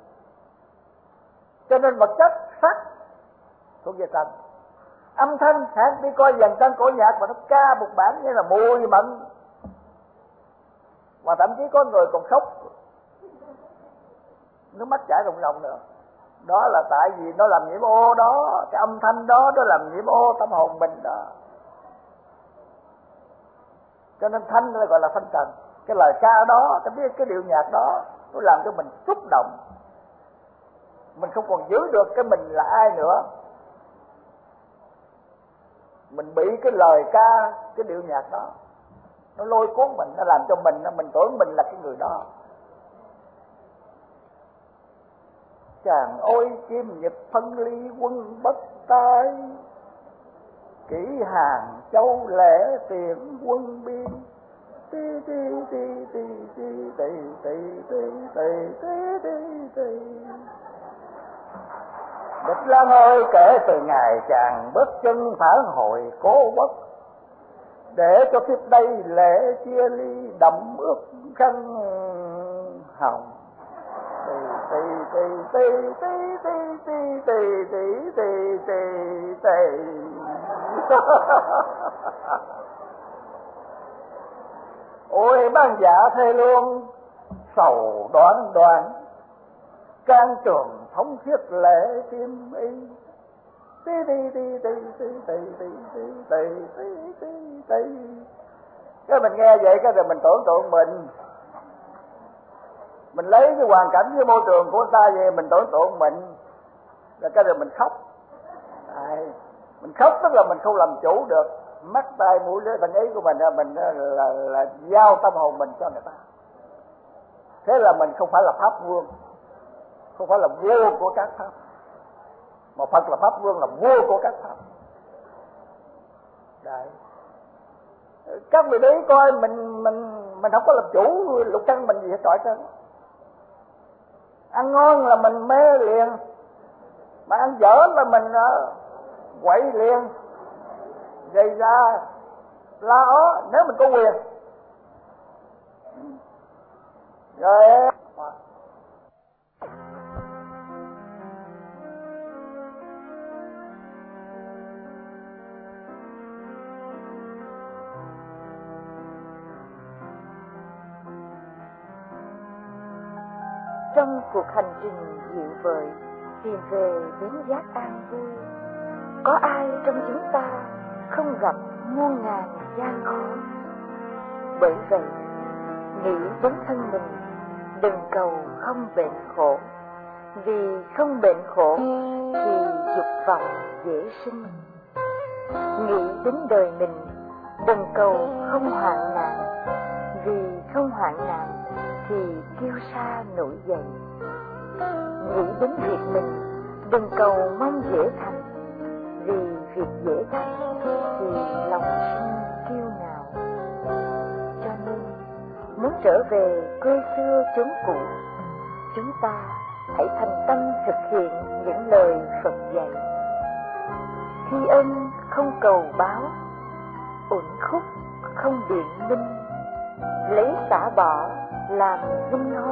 Cho nên vật chất sắc thuộc về trần. Âm thanh hãy đi coi dàn chân cổ nhạc mà nó ca một bản như là mùi mận, mà thậm chí có người còn khóc, nước mắt chảy ròng ròng nữa. Đó là tại vì nó làm nhiễm ô đó, cái âm thanh đó nó làm nhiễm ô tâm hồn mình đó. Cho nên thanh nó gọi là thanh trần. Cái lời ca đó, cái điệu nhạc đó, nó làm cho mình xúc động. Mình không còn giữ được cái mình là ai nữa. Mình bị cái lời ca, cái điệu nhạc đó, nó lôi cuốn mình, nó làm cho mình tưởng mình là cái người đó. Chàng ôi kim nhật phân ly quân bất tai, kỷ hàng châu lẻ tiền quân biên. Ti ti ti ti ti ti ti ti ti ti ti ti. Bích Lan ơi, kể từ ngày chàng bước chân phản hồi cố quốc, để cho kiếp đây lễ chia ly đậm ước khăn hồng. Tì tì tì tì tì tì tì tì tì tì tì. Ôi ban dạ thê luôn, sầu đoán đoán, can trường thống thiết lễ tim y. Tì tì tì tì tì tì tì tì tì tì tì tì. Cái mình nghe vậy cái rồi mình tưởng tượng mình lấy cái hoàn cảnh, cái môi trường của người ta về mình tưởng tượng mình, rồi cái rồi mình khóc. Mình khóc tức là mình không làm chủ được mắt tai mũi lưỡi thân ý của mình là giao tâm hồn mình cho người ta. Thế là mình không phải là pháp vương, không phải là vua của các pháp, mà Phật là pháp vương, là vua của các pháp. Đấy. Các vị đấy coi mình không có làm chủ lục căn mình gì hết trọi trơn. Ăn ngon là mình mê liền, mà ăn dở là mình quậy liền, gây ra la ó nếu mình có quyền. Rồi trong cuộc hành trình dịu vợi tìm về bến giác an vui, có ai trong chúng ta không gặp muôn ngàn gian khó. Bởi vậy nghĩ vấn thân mình, đừng cầu không bệnh khổ, vì không bệnh khổ thì dục vọng dễ sinh. Nghĩ đến đời mình, đừng cầu không hoạn nạn, vì không hoạn nạn thì kiêu sa nổi dậy. Nghĩ đến việc mình, đừng cầu mong dễ thành, Vì việc dễ dàng thì lòng sinh kiêu ngạo, cho nên muốn trở về quê xưa chốn cũ, chúng ta hãy thành tâm thực hiện những lời Phật dạy. Thi ân không cầu báo, uẩn khúc không biện minh, lấy xả bỏ làm vinh hoa.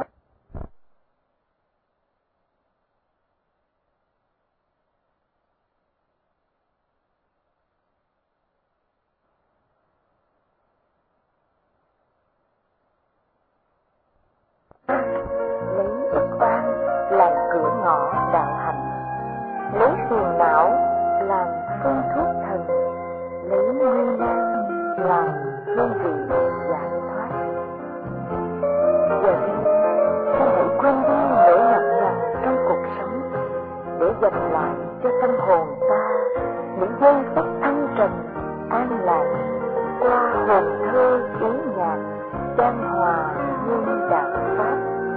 Lấy ức oan làm cửa ngõ đạo hạnh, lấy phiền não làm phương thuốc thần, lấy nguy nan làm hương vị giải thoát. Giờ đây ta hãy quên đi nỗi nhọc nhằn trong cuộc sống, để dành lại cho tâm hồn ta những giây phút thanh trần an lạc qua hồn thơ ý nhạc chan hòa hương đạo pháp.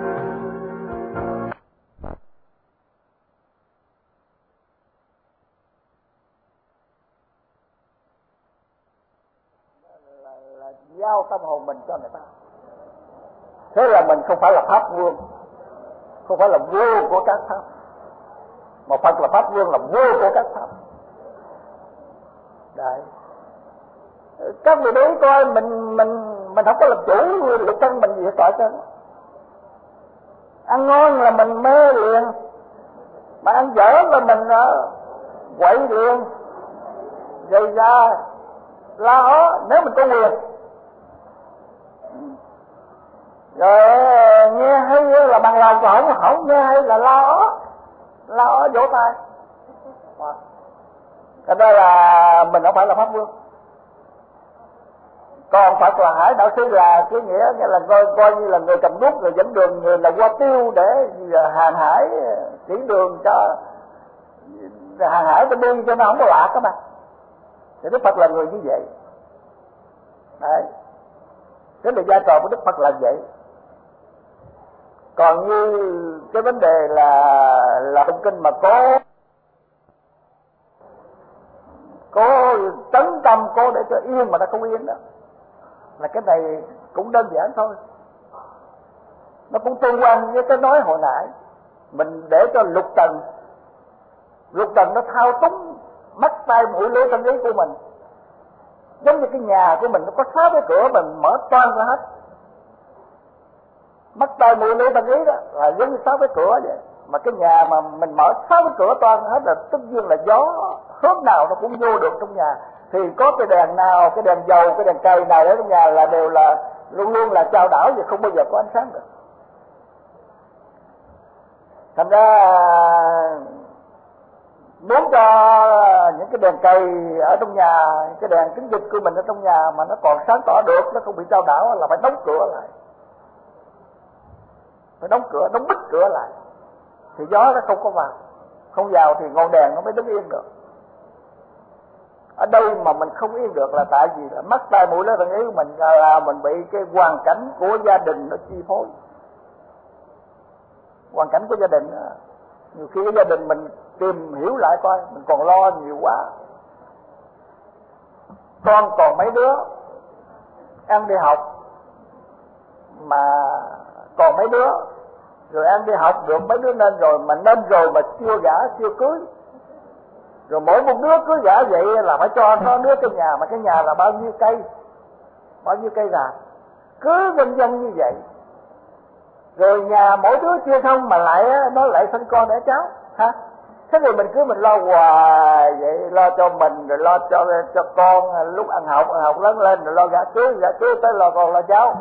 Là giao tâm hồn mình cho người ta. Thế là mình không phải là pháp vương, không phải là vua của các pháp, mà Phật là pháp vương, là vua của các pháp. Đấy, các người đấy coi mình không có làm chủ lục thân mình gì hết tội chứ. Ăn ngon là mình mê liền, mà ăn dở là mình quậy liền, gây ra la ó nếu mình có quyền. Rồi nghe hay là bằng lòng, còn không nghe hay là la ó vỗ tay. Cái đó là mình không phải là pháp vương. Còn Phật là Hải Đạo Sư là cái nghĩa là coi như là người cầm đuốc, người dẫn đường, người là qua tiêu để hàng hải chỉ đường cho hàng hải ta đi cho nó không có lạc các bạn. Thì Đức Phật là người như vậy. Đấy, cái là vai trò của Đức Phật là vậy. Còn như cái vấn đề là tụng kinh mà có tấn tâm, có để cho yên mà nó không yên đó, là cái này cũng đơn giản thôi. Nó cũng tương quan với cái nói hồi nãy, mình để cho lục trần nó thao túng mắt tay mũi lưỡi thân ý của mình. Giống như cái nhà của mình nó có 6 cái cửa, mình mở toan ra hết. Mắt tay mũi lưỡi thân ý đó là giống như 6 cái cửa vậy. Mà cái nhà mà mình mở 6 cái cửa toan hết là tất nhiên là gió hướng nào nó cũng vô được trong nhà. Thì có cái đèn nào, cái đèn dầu, cái đèn cầy nào ở trong nhà là đều là luôn luôn là chao đảo và không bao giờ có ánh sáng được. Thành ra muốn cho những cái đèn cầy ở trong nhà, cái đèn kính dịch của mình ở trong nhà mà nó còn sáng tỏ được, nó không bị chao đảo, là phải đóng cửa lại. Phải đóng cửa, đóng bít cửa lại, thì gió nó không có vào. Không vào thì ngọn đèn nó mới đứng yên được. Ở đây mà mình không yên được là tại vì là mắt tai mũi lưỡi thân ý của mình là mình bị cái hoàn cảnh của gia đình nó chi phối. Hoàn cảnh của gia đình, nhiều khi cái gia đình mình tìm hiểu lại coi, mình còn lo nhiều quá. Con còn mấy đứa ăn đi học mà còn mấy đứa, rồi ăn đi học được mấy đứa nên rồi mà chưa gả chưa cưới. Rồi mỗi một đứa cưới gả vậy là phải cho nó đứa cái nhà, mà cái nhà là bao nhiêu cây rạp, cứ vân vân như vậy. Rồi nhà mỗi đứa chưa xong mà nó lại sinh con đẻ cháu ha. Thế rồi mình lo hoài vậy, lo cho mình rồi lo cho con lúc ăn học lớn lên, rồi lo gả cưới tới lo con lo cháu.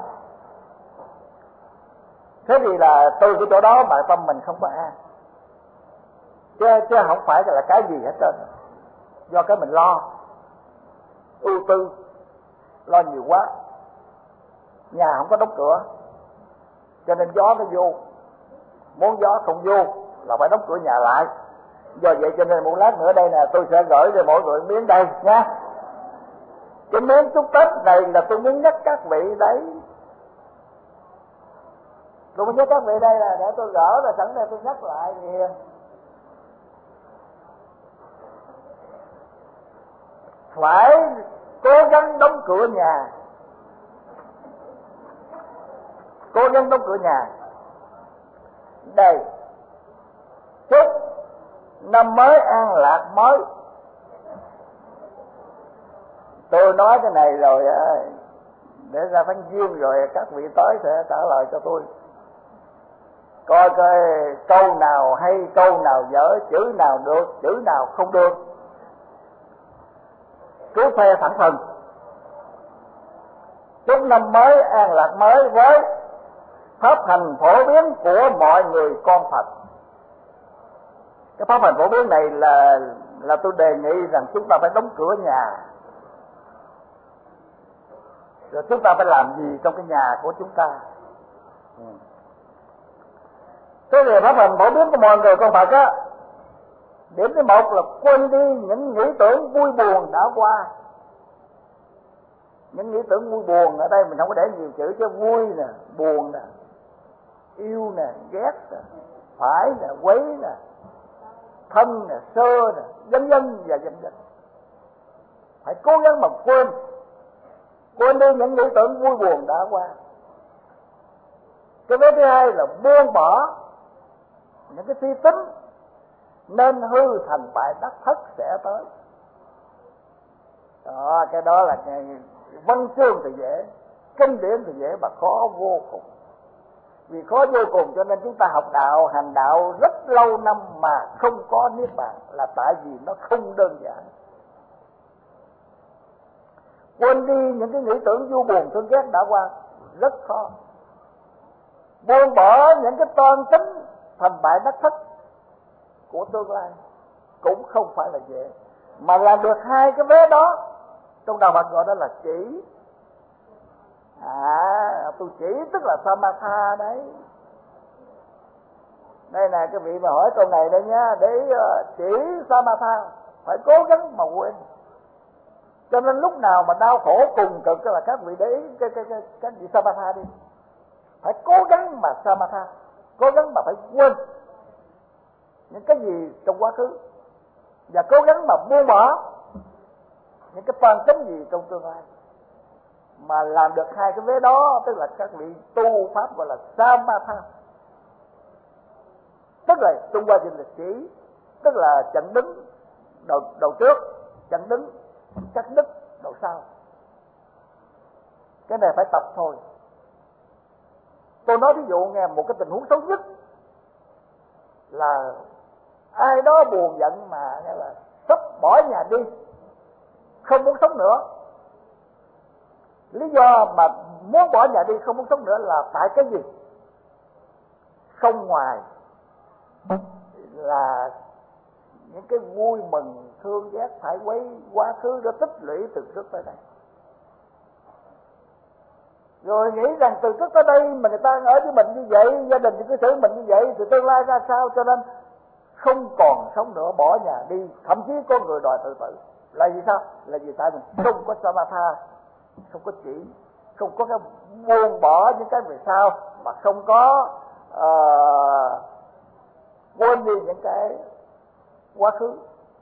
Thế thì là từ cái chỗ đó mà tâm mình không có an, chứ không phải là cái gì hết trơn, do cái mình lo ưu tư, lo nhiều quá. Nhà không có đóng cửa cho nên gió nó vô, muốn gió không vô là phải đóng cửa nhà lại. Do vậy cho nên một lát nữa đây nè, tôi sẽ gửi cho mỗi người miếng đây nha. Cái miếng chúc Tết này là tôi muốn nhắc các vị đấy. Tôi muốn nhắc các vị đây là để tôi gỡ rồi sẵn đây tôi nhắc lại thì phải cố gắng đóng cửa nhà, cố gắng đóng cửa nhà. Đây, chúc năm mới an lạc mới. Tôi nói cái này rồi để ra phán duyên rồi các vị tới sẽ trả lời cho tôi. Coi coi câu nào hay, câu nào dở, chữ nào được, chữ nào không được, cứ phê thẳng thừng. Chúc năm mới an lạc mới với pháp hành phổ biến của mọi người con Phật. Cái pháp hành phổ biến này là tôi đề nghị rằng chúng ta phải đóng cửa nhà. Rồi chúng ta phải làm gì trong cái nhà của chúng ta? Thế thì pháp hành phổ biến của mọi người con Phật á, điểm thứ một là quên đi những nghĩ tưởng vui buồn đã qua. Những nghĩ tưởng vui buồn ở đây mình không có để nhiều chữ, chứ vui nè, buồn nè, yêu nè, ghét nè, phải nè, quấy nè, thân nè, sơ nè, vân vân và vân vân. Phải cố gắng mà quên đi những nghĩ tưởng vui buồn đã qua. Cái vế thứ hai là buông bỏ những cái suy tính nên hư thành bại đắc thất sẽ tới. Đó, cái đó là cái văn chương thì dễ, kinh điển thì dễ, mà khó vô cùng. Vì khó vô cùng cho nên chúng ta học đạo, hành đạo rất lâu năm mà không có niết bàn, là tại vì nó không đơn giản. Quên đi những cái nghĩ tưởng vui buồn thương ghét đã qua rất khó. Buông bỏ những cái toan tính thành bại đắc thất của tương lai cũng không phải là dễ. Mà làm được hai cái vế đó, trong đạo Phật gọi đó là chỉ. Tôi chỉ tức là samatha đấy. Đây nè, cái vị mà hỏi câu này đây nhá, để chỉ samatha phải cố gắng mà quên. Cho nên lúc nào mà đau khổ cùng cực là các vị để ý cái vị samatha đi. Phải cố gắng mà samatha, cố gắng mà phải quên những cái gì trong quá khứ, và cố gắng mà buông bỏ những cái toan tính gì trong tương lai. Mà làm được hai cái vế đó, tức là các vị tu pháp gọi là samatha, tức là Trung Hoa dịch là chỉ, tức là chặn đứng đầu trước, chặn đứng cắt đứt đầu sau. Cái này phải tập thôi. Tôi nói ví dụ nghe, một cái tình huống xấu nhất là ai đó buồn giận mà nghe là sắp bỏ nhà đi, không muốn sống nữa. Lý do mà muốn bỏ nhà đi, không muốn sống nữa là tại cái gì? Không ngoài là những cái vui mừng thương ghét phải quấy quá khứ đó tích lũy từ trước tới đây, rồi nghĩ rằng từ trước tới đây mà người ta ở với mình như vậy, gia đình thì cứ xử mình như vậy, thì tương lai ra sao, cho nên không còn sống nữa, bỏ nhà đi. Thậm chí có người đòi tự tử. Là vì sao? Là vì tại mình không có samatha, không có chỉ, không có cái buông bỏ những cái về sau, mà không có quên đi những cái quá khứ.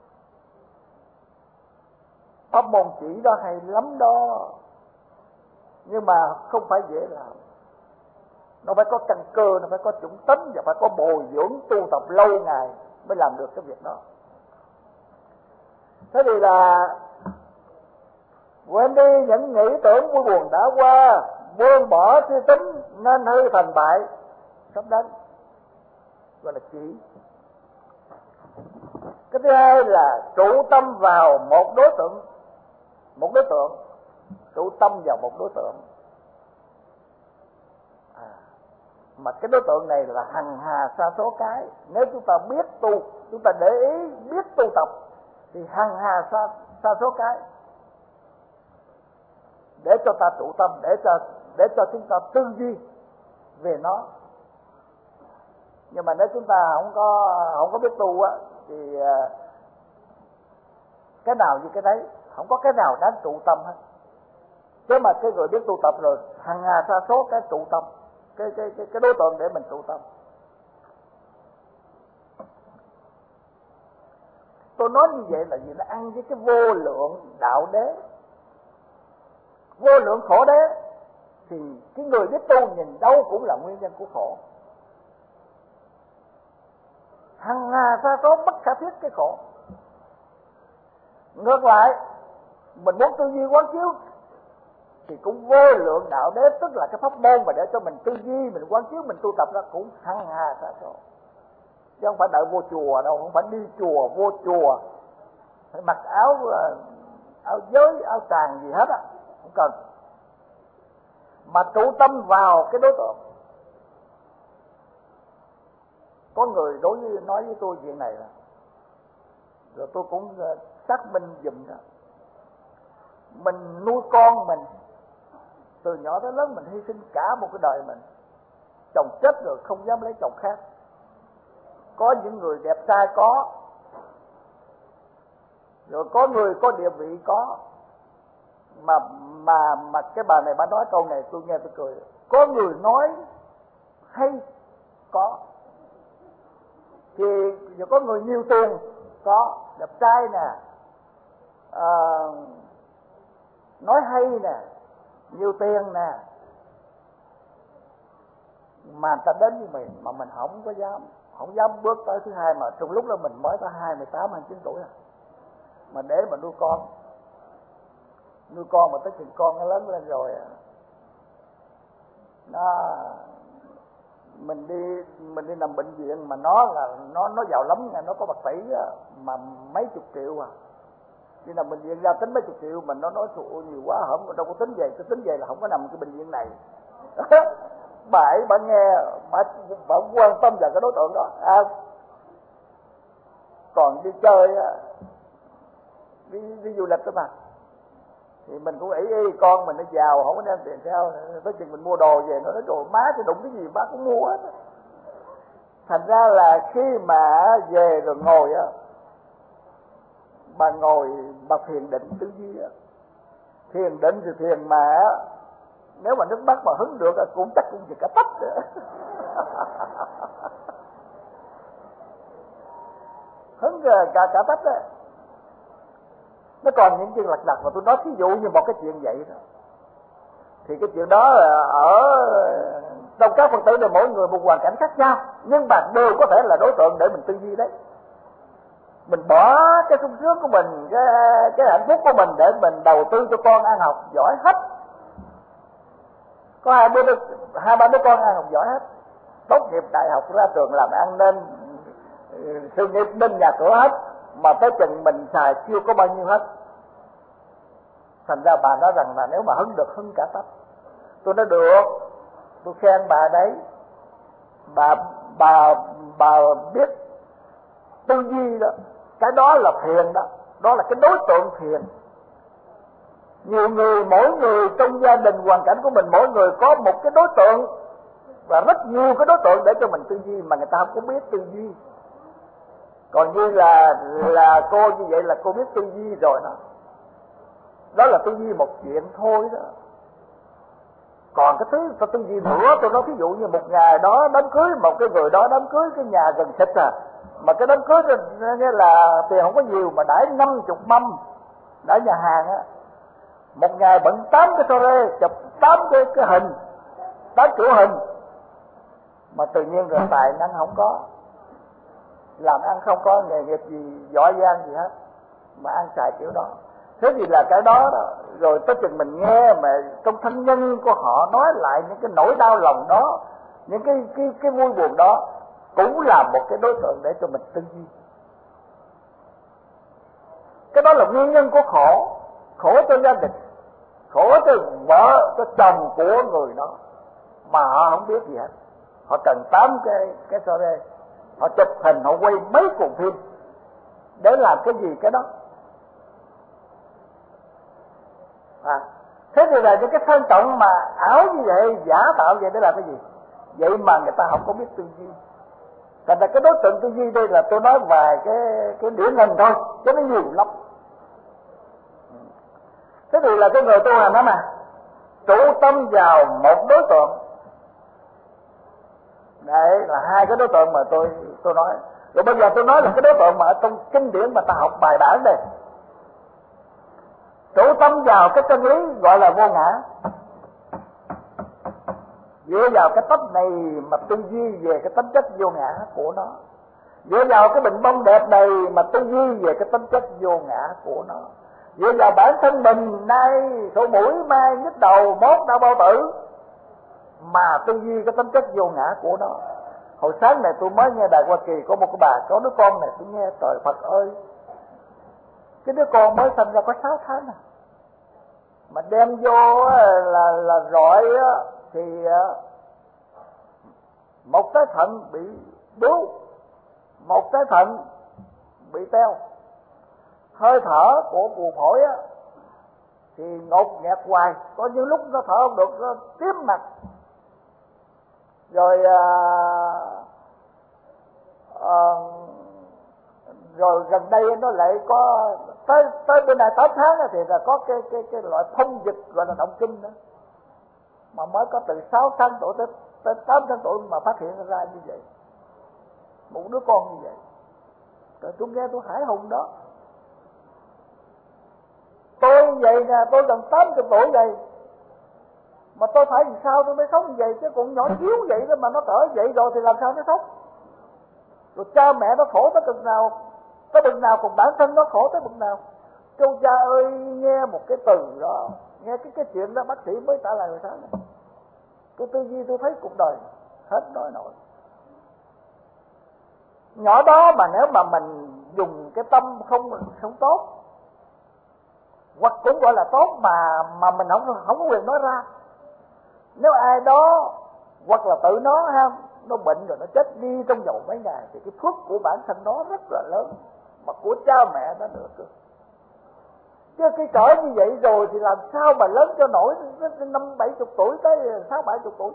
Pháp môn chỉ đó hay lắm đó, nhưng mà không phải dễ làm. Nó phải có căn cơ, nó phải có chủng tính, và phải có bồi dưỡng tu tập lâu ngày mới làm được cái việc đó. Thế thì là quên đi những nghĩ tưởng vui buồn đã qua, buông bỏ suy tính nên hư thành bại sắp đến, gọi là chỉ. Cái thứ hai là trụ tâm vào một đối tượng, trụ tâm vào một đối tượng. Mà cái đối tượng này là hằng hà sa số cái. Nếu chúng ta biết tu, chúng ta để ý biết tu tập, thì hằng hà sa số cái để cho ta trụ tâm, để cho chúng ta tư duy về nó. Nhưng mà nếu chúng ta không có biết tu á, thì cái nào như cái đấy, không có cái nào đáng trụ tâm hết. Chứ mà cái người biết tu tập rồi, hằng hà sa số cái trụ tâm, cái đối tượng để mình trụ tâm. Tôi nói như vậy là vì nó ăn với cái vô lượng đạo đế, vô lượng khổ đế. Thì cái người biết tu nhìn đâu cũng là nguyên nhân của khổ. Hằng hà sa số bất khả thiết cái khổ. Ngược lại, mình muốn tư duy quán chiếu thì cũng vô lượng đạo đế, tức là cái pháp môn mà để cho mình tư duy, mình quán chiếu, mình tu tập ra cũng hằng hà sa số. Chứ không phải đợi vô chùa đâu, không phải đi chùa vô chùa phải mặc áo giới, áo tràng gì hết á, không cần. Mà trụ tâm vào cái đối tượng. Có người nói với tôi chuyện này, rồi tôi cũng xác minh giùm đó. Mình nuôi con mình từ nhỏ tới lớn, mình hy sinh cả một cái đời mình. Chồng chết rồi không dám lấy chồng khác. Có những người đẹp trai có, rồi có người có địa vị có, mà cái bà này bà nói câu này tôi nghe tôi cười. Có người nói hay có, thì có người nhiều tiền có, đẹp trai nè, nói hay nè, nhiều tiền nè, mà ta đến với mình mà mình không dám bước tới thứ hai, mà trong lúc đó mình mới có 28, 29 tuổi mà để mà nuôi con mà tới chừng con nó lớn lên rồi mình đi nằm bệnh viện mà nó giàu lắm nha, nó có bạc tỷ mà mấy chục triệu đi nằm bệnh viện ra tính mấy chục triệu, mình nó nói nhiều quá hổng đâu có tính về, tôi tính về là không có nằm cái bệnh viện này. Bà nghe bà quan tâm vào cái đối tượng đó còn đi chơi đi du lịch đó mà, thì mình cũng ý con mình nó giàu không có đem tiền theo, tới chừng mình mua đồ về nó nói đồ má thì đụng cái gì má cũng mua hết. Thành ra là khi mà về rồi ngồi bà ngồi bà thiền định tư duy thiền định thì thiền mà nếu mà nước mắt mà hứng được cũng chắc cũng chỉ cả tách nữa. Hứng cả tách đó. Nó còn những chuyện lặt đặt mà tôi nói thí dụ như một cái chuyện vậy đó, thì cái chuyện đó ở trong các Phật tử này mỗi người một hoàn cảnh khác nhau, nhưng mà đều có thể là đối tượng để mình tư duy đấy. Mình bỏ cái sung sướng của mình, cái hạnh phúc của mình để mình đầu tư cho con ăn học giỏi hết. Có hai ba đứa con ăn học giỏi hết, tốt nghiệp đại học ra trường làm ăn nên sự nghiệp nên nhà cửa hết, mà tới chừng mình xài chưa có bao nhiêu hết. Thành ra bà nói rằng là nếu mà hứng được hứng cả tách. Tôi nói được, tôi khen bà đấy. Bà biết tư duy đó, cái đó là thiền đó, đó là cái đối tượng thiền. Nhiều người, mỗi người trong gia đình hoàn cảnh của mình, mỗi người có một cái đối tượng và rất nhiều cái đối tượng để cho mình tư duy mà người ta không có biết tư duy. Còn như là cô như vậy là cô biết tư duy rồi đó là tư duy một chuyện thôi đó. Còn cái thứ tư duy nữa, tôi nói ví dụ như một ngày đó đám cưới, một cái người đó đám cưới cái nhà gần xịt mà cái đám cưới nghĩa là tiền không có nhiều mà đãi 50 mâm, đãi nhà hàng một ngày bận 8 cái soirée, chụp 8 cái hình, 8 kiểu hình, mà tự nhiên rồi tài năng không có, làm ăn không có nghề nghiệp gì giỏi giang gì hết, mà ăn xài kiểu đó. Thế thì là cái đó rồi tới chừng mình nghe mà trong thân nhân của họ nói lại những cái nỗi đau lòng đó, những cái vui buồn đó, cũng là một cái đối tượng để cho mình tư duy. Cái đó là nguyên nhân của khổ, khổ cho gia đình, khổ cho vợ, cho chồng của người đó, mà họ không biết gì hết. Họ cần 8 cái soirée, họ chụp hình, họ quay mấy cuộn phim để làm cái gì cái đó. Thế thì là những cái thân trọng mà ảo như vậy, giả tạo vậy để làm cái gì? Vậy mà người ta không có biết tư duy. Thành ra cái đối tượng tư duy đây là tôi nói vài cái điển hình thôi, chứ nó nhiều lắm. Thế thì là cái người tu hành đó mà trụ tâm vào một đối tượng. Đấy là hai cái đối tượng mà tôi nói. Rồi bây giờ tôi nói là cái đối tượng mà ở trong kinh điển mà ta học bài bản đây, chủ tâm vào cái chân lý gọi là vô ngã, dựa vào cái tánh này mà tư duy về cái tính chất vô ngã của nó, dựa vào cái bình bông đẹp này mà tư duy về cái tính chất vô ngã của nó, dựa vào bản thân mình nay sổ mũi mai nhức đầu mốt đau bao tử mà tư duy cái tính chất vô ngã của nó. Hồi sáng này tôi mới nghe Đài Hoa Kỳ có một cái bà có đứa con này, tôi nghe trời Phật ơi, cái đứa con mới sinh ra có 6 tháng à, mà đem vô là rọi thì một cái thận bị đứu, một cái thận bị teo, hơi thở của buồng phổi thì ngột nghẹt hoài, có những lúc nó thở không được, nó tím mặt. Rồi rồi gần đây nó lại có tới bữa nay 8 tháng thì là có cái loại thông dịch gọi là động kinh đó, mà mới có từ 6 tháng tuổi tới 8 tháng tuổi mà phát hiện ra như vậy, một đứa con như vậy. Rồi tôi nghe tôi hãi hùng đó. Tôi vậy nè, tôi gần 80 tuổi vậy mà tôi phải làm sao tôi mới sống như vậy, chứ còn nhỏ xíu vậy đó mà nó cỡ vậy rồi thì làm sao nó sống. Rồi cha mẹ nó khổ tới bực nào còn bản thân nó khổ tới bực nào. Châu cha ơi, nghe một cái từ đó, nghe cái chuyện đó bác sĩ mới trả lời rồi sáng này, tôi tư duy tôi thấy cuộc đời hết nói nổi. Nhỏ đó mà nếu mà mình dùng cái tâm không tốt, hoặc cũng gọi là tốt mà mình không có quyền nói ra. Nếu ai đó hoặc là tự nó nó bệnh rồi nó chết đi trong vòng mấy ngày thì cái phước của bản thân nó rất là lớn, mà của cha mẹ nó nữa cơ. Chứ cái cỡ như vậy rồi thì làm sao mà lớn cho nổi 50-70 tuổi tới 60-70 tuổi.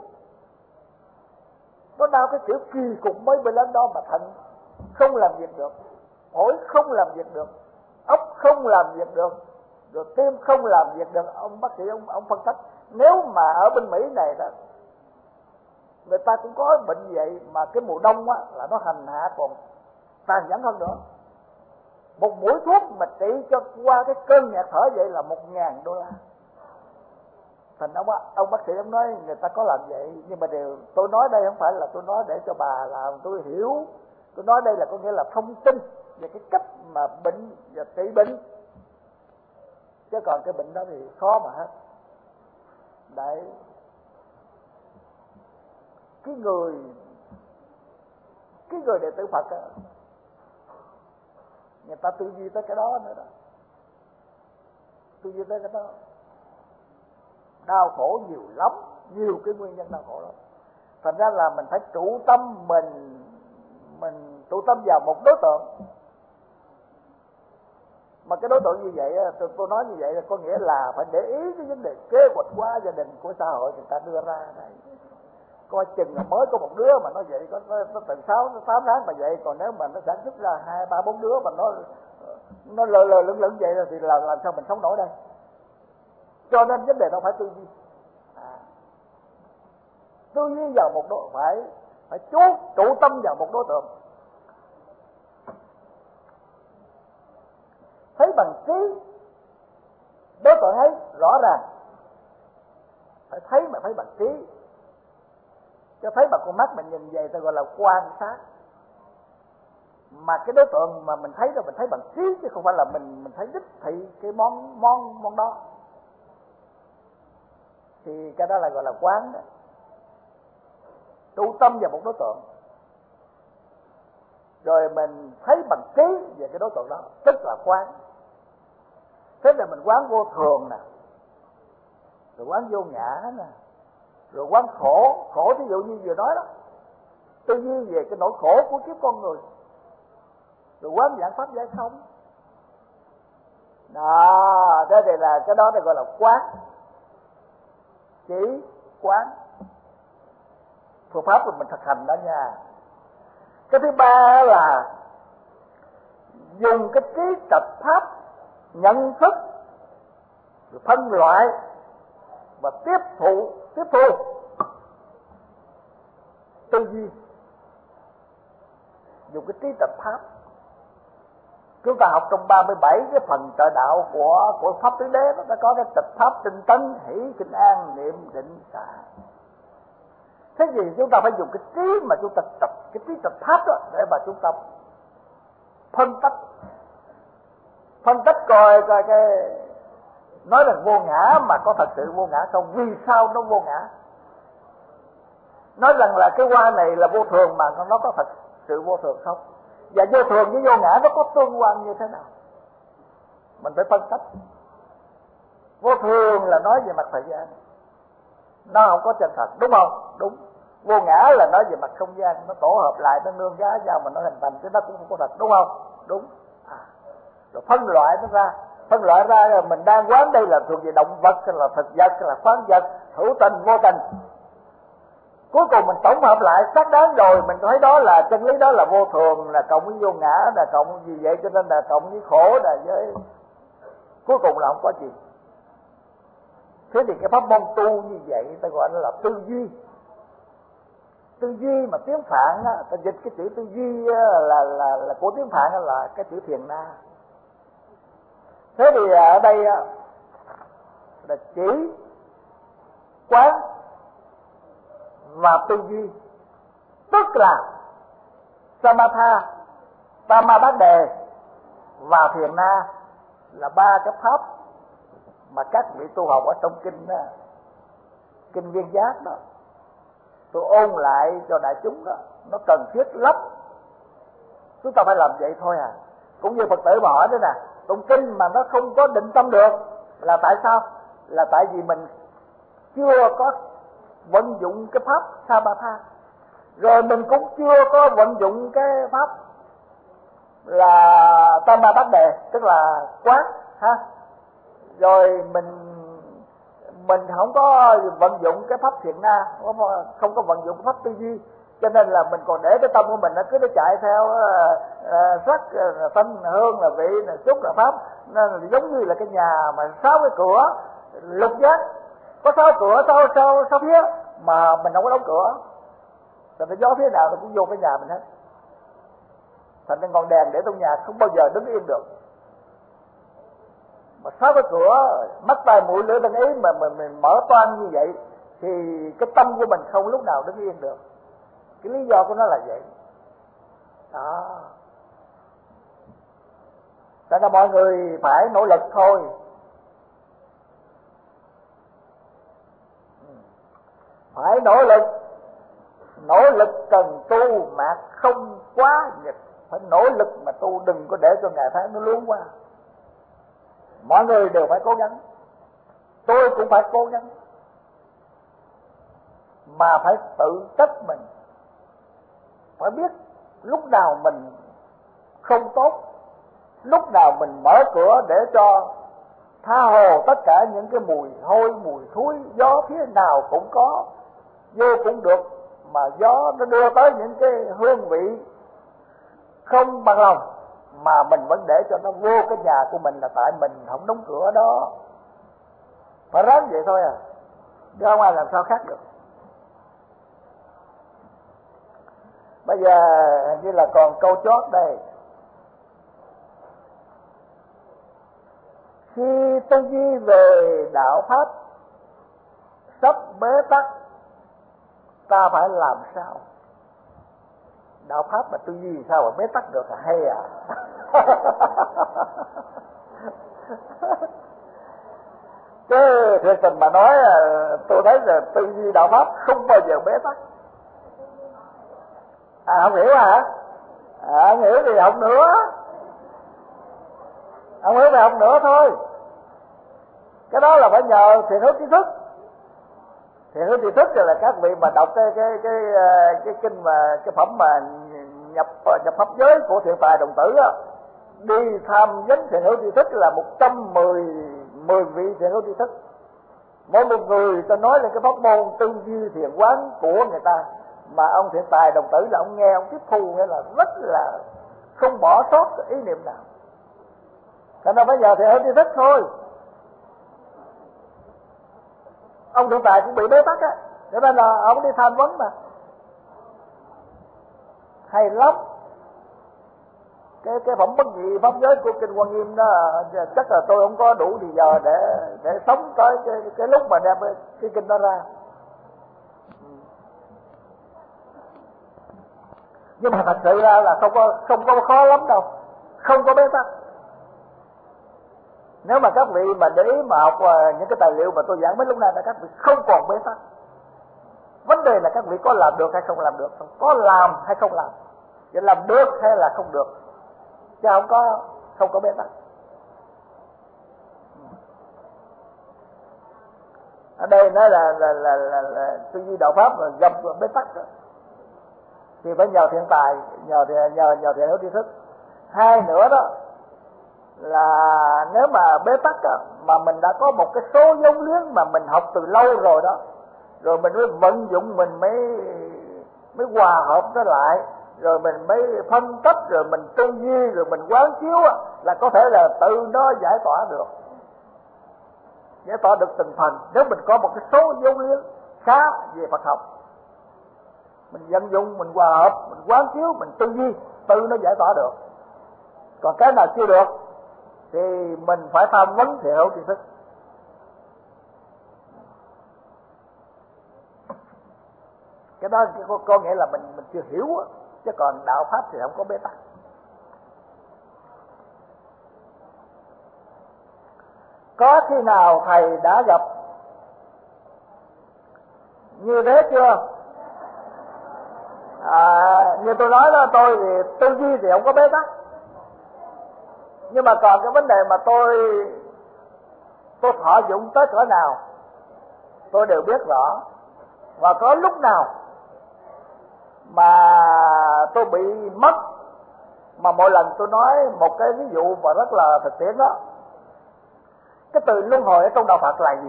Nó đau cái kiểu kỳ cục mới bị lớn đó mà thận không làm việc được, phổi không làm việc được, óc không làm việc được, rồi tim không làm việc được. Ông bác sĩ ông phân tích, nếu mà ở bên Mỹ này đó người ta cũng có bệnh vậy, mà cái mùa đông là nó hành hạ còn tàn nhẫn hơn nữa. Một mũi thuốc mà trị cho qua cái cơn nghẹt thở vậy là $1,000. Thành ông bác sĩ ông nói người ta có làm vậy, nhưng mà điều tôi nói đây không phải là tôi nói để cho bà làm tôi hiểu. Tôi nói đây là có nghĩa là thông tin về cái cách mà bệnh và trị bệnh, chứ còn cái bệnh đó thì khó mà hết. Đấy, cái người đệ tử Phật người ta tư duy tới cái đó nữa đó, tư duy tới cái đó. Đau khổ nhiều lắm, nhiều cái nguyên nhân đau khổ lắm. Thành ra là mình phải trụ tâm, mình trụ tâm vào một đối tượng. Mà cái đối tượng như vậy, tôi nói như vậy là có nghĩa là phải để ý cái vấn đề kế hoạch hóa gia đình của xã hội người ta đưa ra này. Coi chừng là mới có một đứa mà nó vậy, nó từ 6-8 tháng mà vậy, còn nếu mà nó sản xuất ra 2-3-4 đứa mà nó lờ lửng vậy thì làm sao mình sống nổi đây. Cho nên vấn đề nó phải tư duy, tư duy vào một đối, phải trụ tâm vào một đối tượng. Thấy bằng trí, đối tượng ấy rõ ràng, phải thấy mà thấy bằng trí, cho thấy bằng con mắt mình nhìn về ta gọi là quan sát. Mà cái đối tượng mà mình thấy rồi mình thấy bằng trí, chứ không phải là mình thấy đích thị cái món đó, thì cái đó là gọi là quán đó. Trụ tâm vào một đối tượng rồi mình thấy bằng trí về cái đối tượng đó, tức là quán. Thế là mình quán vô thường nè, rồi quán vô ngã nè, rồi quán khổ thí dụ như vừa nói đó, tư duy về cái nỗi khổ của kiếp con người, rồi quán dạng pháp giải không đó. Thế thì là cái đó này gọi là quán, chỉ quán. Phương pháp của mình thực hành đó nha. Cái thứ ba là dùng cái trí trạch pháp nhận thức, rồi phân loại và tiếp thu tư duy dùng cái trí tịch pháp. Chúng ta học trong 37 cái phần trợ đạo của Pháp Tứ Đế, nó có cái tịch pháp tinh tấn, hỷ kinh an, niệm định xả. Thế gì chúng ta phải dùng cái trí mà chúng ta tập, cái trí tịch pháp đó để mà chúng ta phân tích coi cái nói là vô ngã mà có thật sự vô ngã không, vì sao nó vô ngã. Nói rằng là cái hoa này là vô thường mà nó có thật sự vô thường không, và vô thường với vô ngã nó có tương quan như thế nào, mình phải phân tích. Vô thường là nói về mặt thời gian, nó không có chân thật, đúng không? Đúng. Vô ngã là nói về mặt không gian, nó tổ hợp lại, nó nương giá nhau mà nó hình thành, chứ nó cũng không có thật, đúng không? Đúng. Rồi phân loại nó ra, là mình đang quán đây là thuộc về động vật, hay là thực vật, hay là khoáng vật, hữu tình, vô tình. Cuối cùng mình tổng hợp lại xác đáng rồi, mình thấy đó là chân lý, đó là vô thường, là cộng với vô ngã, là cộng gì vậy, cho nên là cộng với khổ, là với cuối cùng là không có gì. Thế thì cái pháp môn tu như vậy ta gọi nó là tư duy. Tư duy mà tiếng Phạn á, ta dịch cái chữ tư duy là của tiếng Phạn là cái chữ thiền na. Thế thì ở đây là chỉ quán và tư duy, tức là Samatha, Tamabhade và thiền na là ba cái pháp mà các vị tu học ở trong kinh đó, kinh Viên Giác đó. Tôi ôn lại cho đại chúng đó, nó cần thiết lắm. Chúng ta phải làm vậy thôi à. Cũng như Phật tử mà hỏi đó nè, tụng kinh mà nó không có định tâm được là tại sao? Là tại vì mình chưa có vận dụng cái pháp Samatha, rồi mình cũng chưa có vận dụng cái pháp là Tamabhade, tức là quán ha. Rồi mình không có vận dụng cái pháp thiền na, không có vận dụng cái pháp tư duy, cho nên là mình còn để cái tâm của mình nó cứ chạy theo sắc, thanh, hương, là vị, là xúc, là pháp. Nên là giống như là cái nhà mà 6 cái cửa lục giác, có 6 cửa, 6 phía mà mình không có đóng cửa, thì nó gió phía nào nó cũng vô cái nhà mình hết. Thành ra ngọn đèn để trong nhà không bao giờ đứng yên được. Mà 6 cái cửa mắt tai mũi lưỡi thân ý mà mình mở toang như vậy thì cái tâm của mình không lúc nào đứng yên được. Cái lý do của nó là vậy đó. Tại là mọi người phải nỗ lực thôi. Phải nỗ lực cần tu mà không quá nhật. Phải nỗ lực mà tu, đừng có để cho ngày tháng nó luống qua. Mọi người đều phải cố gắng, tôi cũng phải cố gắng, mà phải tự trách mình. Phải biết lúc nào mình không tốt, lúc nào mình mở cửa để cho tha hồ tất cả những cái mùi hôi, mùi thúi, gió phía nào cũng có, vô cũng được, mà gió nó đưa tới những cái hương vị không bằng lòng, mà mình vẫn để cho nó vô cái nhà của mình là tại mình không đóng cửa đó. Phải ráng vậy thôi à, chứ không ai làm sao khác được. Bây giờ như là còn câu chót đây. Khi tư duy về đạo pháp sắp bế tắc, ta phải làm sao? Đạo pháp mà tư duy sao mà bế tắc được à? Hay à? Chứ thiệt tình mà nói, tôi thấy là tư duy đạo pháp không bao giờ bế tắc. Không hiểu hả? Không hiểu thì học nữa. Không hiểu thì học nữa thôi. Cái đó là phải nhờ thiền hướng tri thức. Thiền hướng tri thức là các vị mà đọc cái kinh mà cái phẩm mà nhập pháp giới của Thiện Tài Đồng Tử á, đi tham vấn thiền hướng tri thức là 110 vị thiền hướng tri thức. Mỗi một người ta nói lên cái pháp môn tư duy thiền quán của người ta, mà ông Thiện Tài Đồng Tử là ông nghe, ông tiếp thu, nghĩa là rất là không bỏ sót ý niệm nào. Thành ra bây giờ thì hơn tri thức thôi. Ông Thiện Tài cũng bị bế tắc á, cho nên là ông đi tham vấn mà hay lắm. cái phẩm bất nhị pháp giới của kinh Quan Nghiêm đó, chắc là tôi không có đủ thì giờ để sống tới cái lúc mà đem cái kinh đó ra. Nhưng mà thật sự ra là không có khó lắm đâu, không có bế tắc. Nếu mà các vị mà để ý mà học những cái tài liệu mà tôi giảng mấy lúc nay là các vị không còn bế tắc. Vấn đề là các vị có làm được hay không làm được, có làm hay không làm, vậy làm được hay là không được, chứ không có bế tắc. Ở đây nói là tư duy đạo pháp mà gặp bế tắc đó, thì phải nhờ thiện tài, nhờ thiện hữu tri thức. Hai nữa đó là nếu mà bế tắc đó, mà mình đã có một cái số vốn liếng mà mình học từ lâu rồi đó, rồi mình mới vận dụng, mình mới hòa hợp nó lại, rồi mình mới phân tích, rồi mình tư duy, rồi mình quán chiếu á, là có thể là tự nó giải tỏa được từng phần. Nếu mình có một cái số vốn liếng khá về Phật học, mình vận dụng, mình hòa hợp, mình quán chiếu, mình tư duy, tự nó giải tỏa được. Còn cái nào chưa được thì mình phải tham vấn thiện hữu tri thức. Cái đó có nghĩa là mình chưa hiểu á, chứ còn đạo pháp thì không có bế tắc. Có khi nào thầy đã gặp như thế chưa? Như tôi nói đó, tôi thì tư duy thì không có bế tắc, nhưng mà còn cái vấn đề mà tôi thọ dụng tới cỡ nào tôi đều biết rõ. Và có lúc nào mà tôi bị mất, mà mỗi lần tôi nói một cái ví dụ mà rất là thực tiễn đó. Cái từ luân hồi ở trong đạo Phật là gì?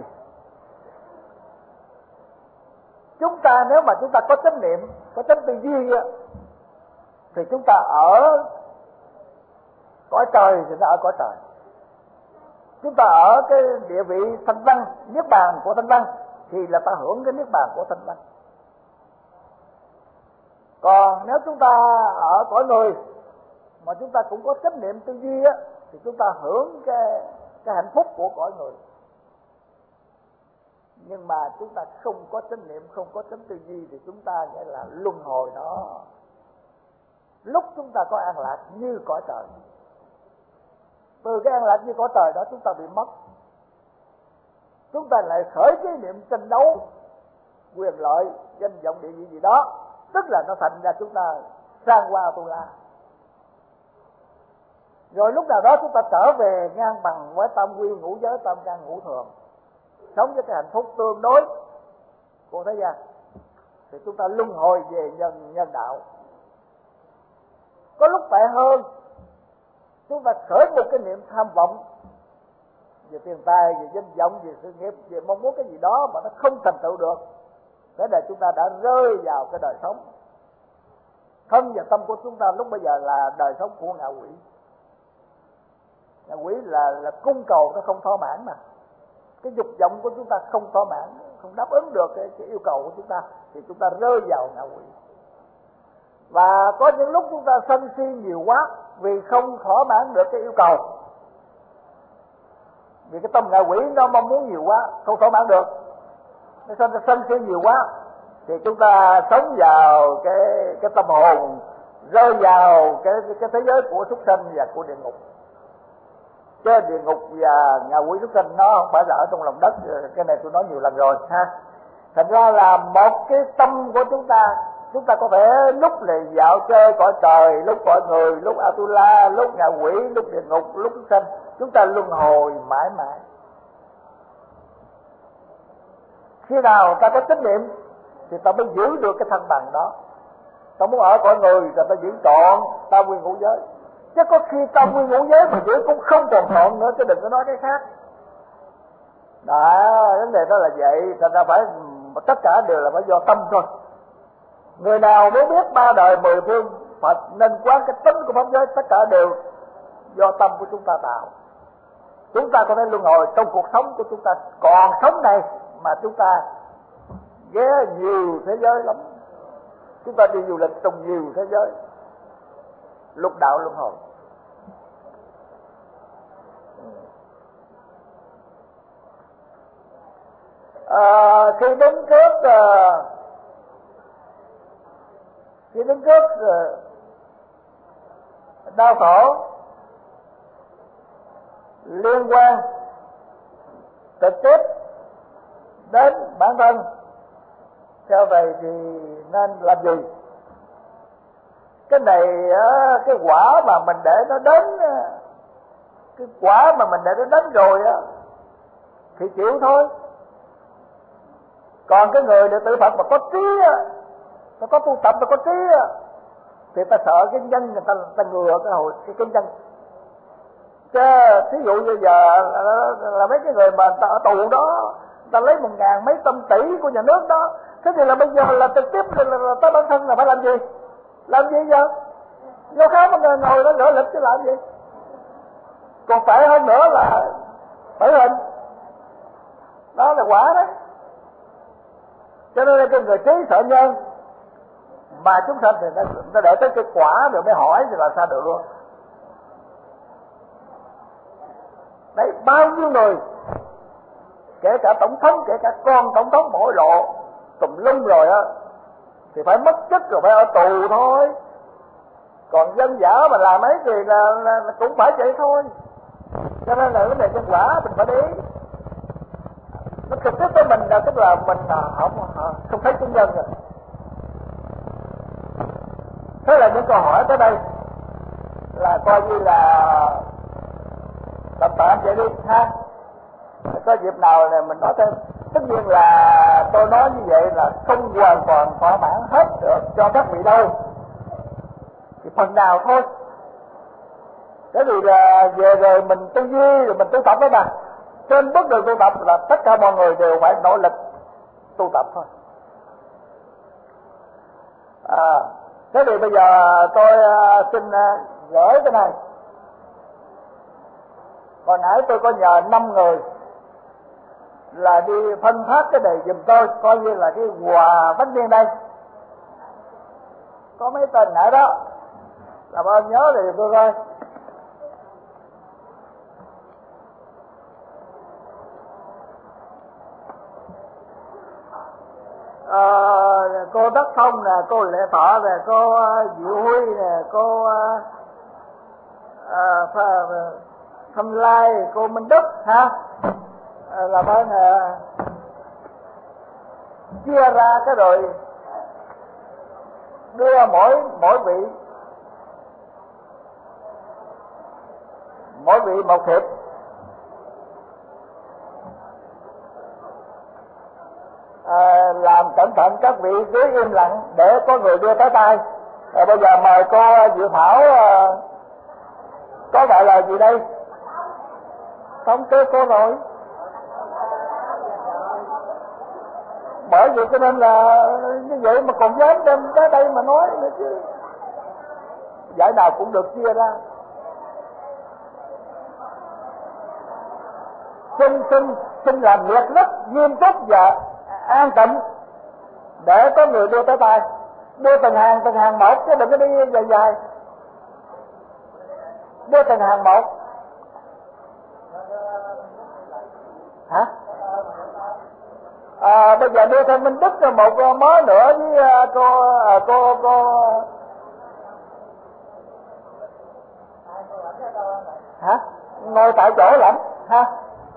Chúng ta nếu mà chúng ta có chánh niệm, có chánh tư duy thì chúng ta ở cõi trời thì ta ở cõi trời. Chúng ta ở cái địa vị thanh văn, niết bàn của thanh văn thì là ta hưởng cái niết bàn của thanh văn. Còn nếu chúng ta ở cõi người mà chúng ta cũng có chánh niệm tư duy á, thì chúng ta hưởng cái hạnh phúc của cõi người. Nhưng mà chúng ta không có chánh niệm, không có chánh tư duy thì chúng ta nghĩa là luân hồi đó. Lúc chúng ta có an lạc như cõi trời, từ cái an lạc như cõi trời đó chúng ta bị mất, chúng ta lại khởi cái niệm tranh đấu quyền lợi, danh vọng, địa vị gì đó, tức là nó thành ra chúng ta sang qua tu la. Rồi lúc nào đó chúng ta trở về ngang bằng với tam quy ngũ giới, tam căn ngũ thường, sống với cái hạnh phúc tương đối của thế gian, thì chúng ta luân hồi về nhân đạo. Có lúc tệ hơn, chúng ta khởi một cái niệm tham vọng về tiền tài, về danh vọng, về sự nghiệp, về mong muốn cái gì đó mà nó không thành tựu được, thế là chúng ta đã rơi vào cái đời sống. Thân và tâm của chúng ta lúc bây giờ là đời sống của ngạ quỷ. Ngạ quỷ là cung cầu nó không thỏa mãn, mà cái dục vọng của chúng ta không thỏa mãn, không đáp ứng được cái yêu cầu của chúng ta, thì chúng ta rơi vào ngạ quỷ. Và có những lúc chúng ta sân si nhiều quá vì không thỏa mãn được cái yêu cầu, vì cái tâm ngạ quỷ nó mong muốn nhiều quá, không thỏa mãn được, nó sân si nhiều quá, thì chúng ta sống vào cái tâm hồn, rơi vào cái thế giới của súc sanh và của địa ngục. Chứ địa ngục và ngạ quỷ súc sanh nó không phải là ở trong lòng đất, cái này tôi nói nhiều lần rồi ha. Thành ra là một cái tâm của chúng ta có thể lúc này dạo chơi cõi trời, lúc cõi người, lúc Atula, lúc ngạ quỷ, lúc địa ngục, lúc súc sanh, chúng ta luân hồi mãi mãi. Khi nào ta có chánh niệm thì ta mới giữ được cái thân bằng đó. Ta muốn ở cõi người thì ta giữ trọn tam quy ngũ giới, chứ có khi tam quy ngũ giới mà giữ cũng không còn trọn nữa, chứ đừng có nói cái khác. Đó, vấn đề đó là vậy. Thành ra phải tất cả đều là phải do tâm thôi. Người nào muốn biết ba đời mười phương Phật nên quán cái tính của pháp giới, tất cả đều do tâm của chúng ta tạo. Chúng ta có thể luân hồi trong cuộc sống của chúng ta còn sống này, mà chúng ta ghé nhiều thế giới lắm. Chúng ta đi du lịch trong nhiều thế giới, lục đạo luân hồi. Khi đứng trước đau khổ liên quan trực tiếp đến bản thân, theo thầy thì nên làm gì? Cái này cái quả mà mình để nó đến, cái quả mà mình để nó đến rồi á thì chịu thôi. Còn cái người đệ tử Phật mà có trí á, ta có tu tập, ta có trí á, thì ta sợ cái nhân, người ta ngừa cái nhân. Chứ thí dụ như giờ là mấy cái người mà ta ở tù đó, ta lấy 1.000 mấy trăm tỷ của nhà nước đó, thế thì là bây giờ là trực tiếp là tới bản thân là phải làm gì? Làm gì giờ? Vô khám mà ngồi đó gỡ lịch chứ làm gì? Còn phải hơn nữa là tử hình. Đó là quả đấy. Cho nên cái người trí sợ nhân, mà chúng sanh thì nó đợi tới cái quả rồi mới hỏi thì làm sao được luôn. Đấy, bao nhiêu người, kể cả tổng thống, kể cả con tổng thống mỗi lộ tùm lum rồi á, thì phải mất chức rồi phải ở tù thôi. Còn dân dã mà làm ấy thì là cũng phải vậy thôi. Cho nên là vấn đề nhân quả mình phải để ý. Nó trực tiếp với mình là tức là mình không thấy cái nhân rồi. Thế là những câu hỏi tới đây là coi như là tạm vậy đi ha. Có dịp nào là mình nói thêm. Tất nhiên là tôi nói như vậy là không hoàn toàn thỏa mãn hết được cho các vị đâu, thì phần nào thôi. Thế vì là về rồi mình tư duy rồi mình tu tập đó mà. Trên bước đường tu tập là tất cả mọi người đều phải nỗ lực tu tập thôi. Thế thì bây giờ tôi xin gửi cái này. Hồi nãy tôi có nhờ 5 người là đi phân phát cái này giùm tôi, coi như là cái quà bánh viên đây. Có mấy tên nãy đó, làm ơn nhớ thì tôi coi. Cô Đất Thông nè, cô Lệ Thọ nè, cô Diệu Huy nè, cô Thâm Lai, cô Minh Đức ha. Làm ơn chia ra cái rồi đưa mỗi vị một thiệp. Làm cẩn thận các vị cứ im lặng để có người đưa tới tay. Bây giờ mời cô Diệu Thảo, có gọi là gì đây? Thống kê cô rồi. Bởi vì cho nên là như vậy mà còn dám đem tới đây mà nói nữa chứ. Giải nào cũng được chia ra. Xin làm việc rất nghiêm túc và an tịnh để có người đưa tới tay. Đưa từng hàng một chứ đừng có đi dài. Đưa từng hàng một. Hả? Bây giờ đưa thêm Minh Đức cho một mớ nữa với cô hả? Ngồi tại chỗ lãnh ha.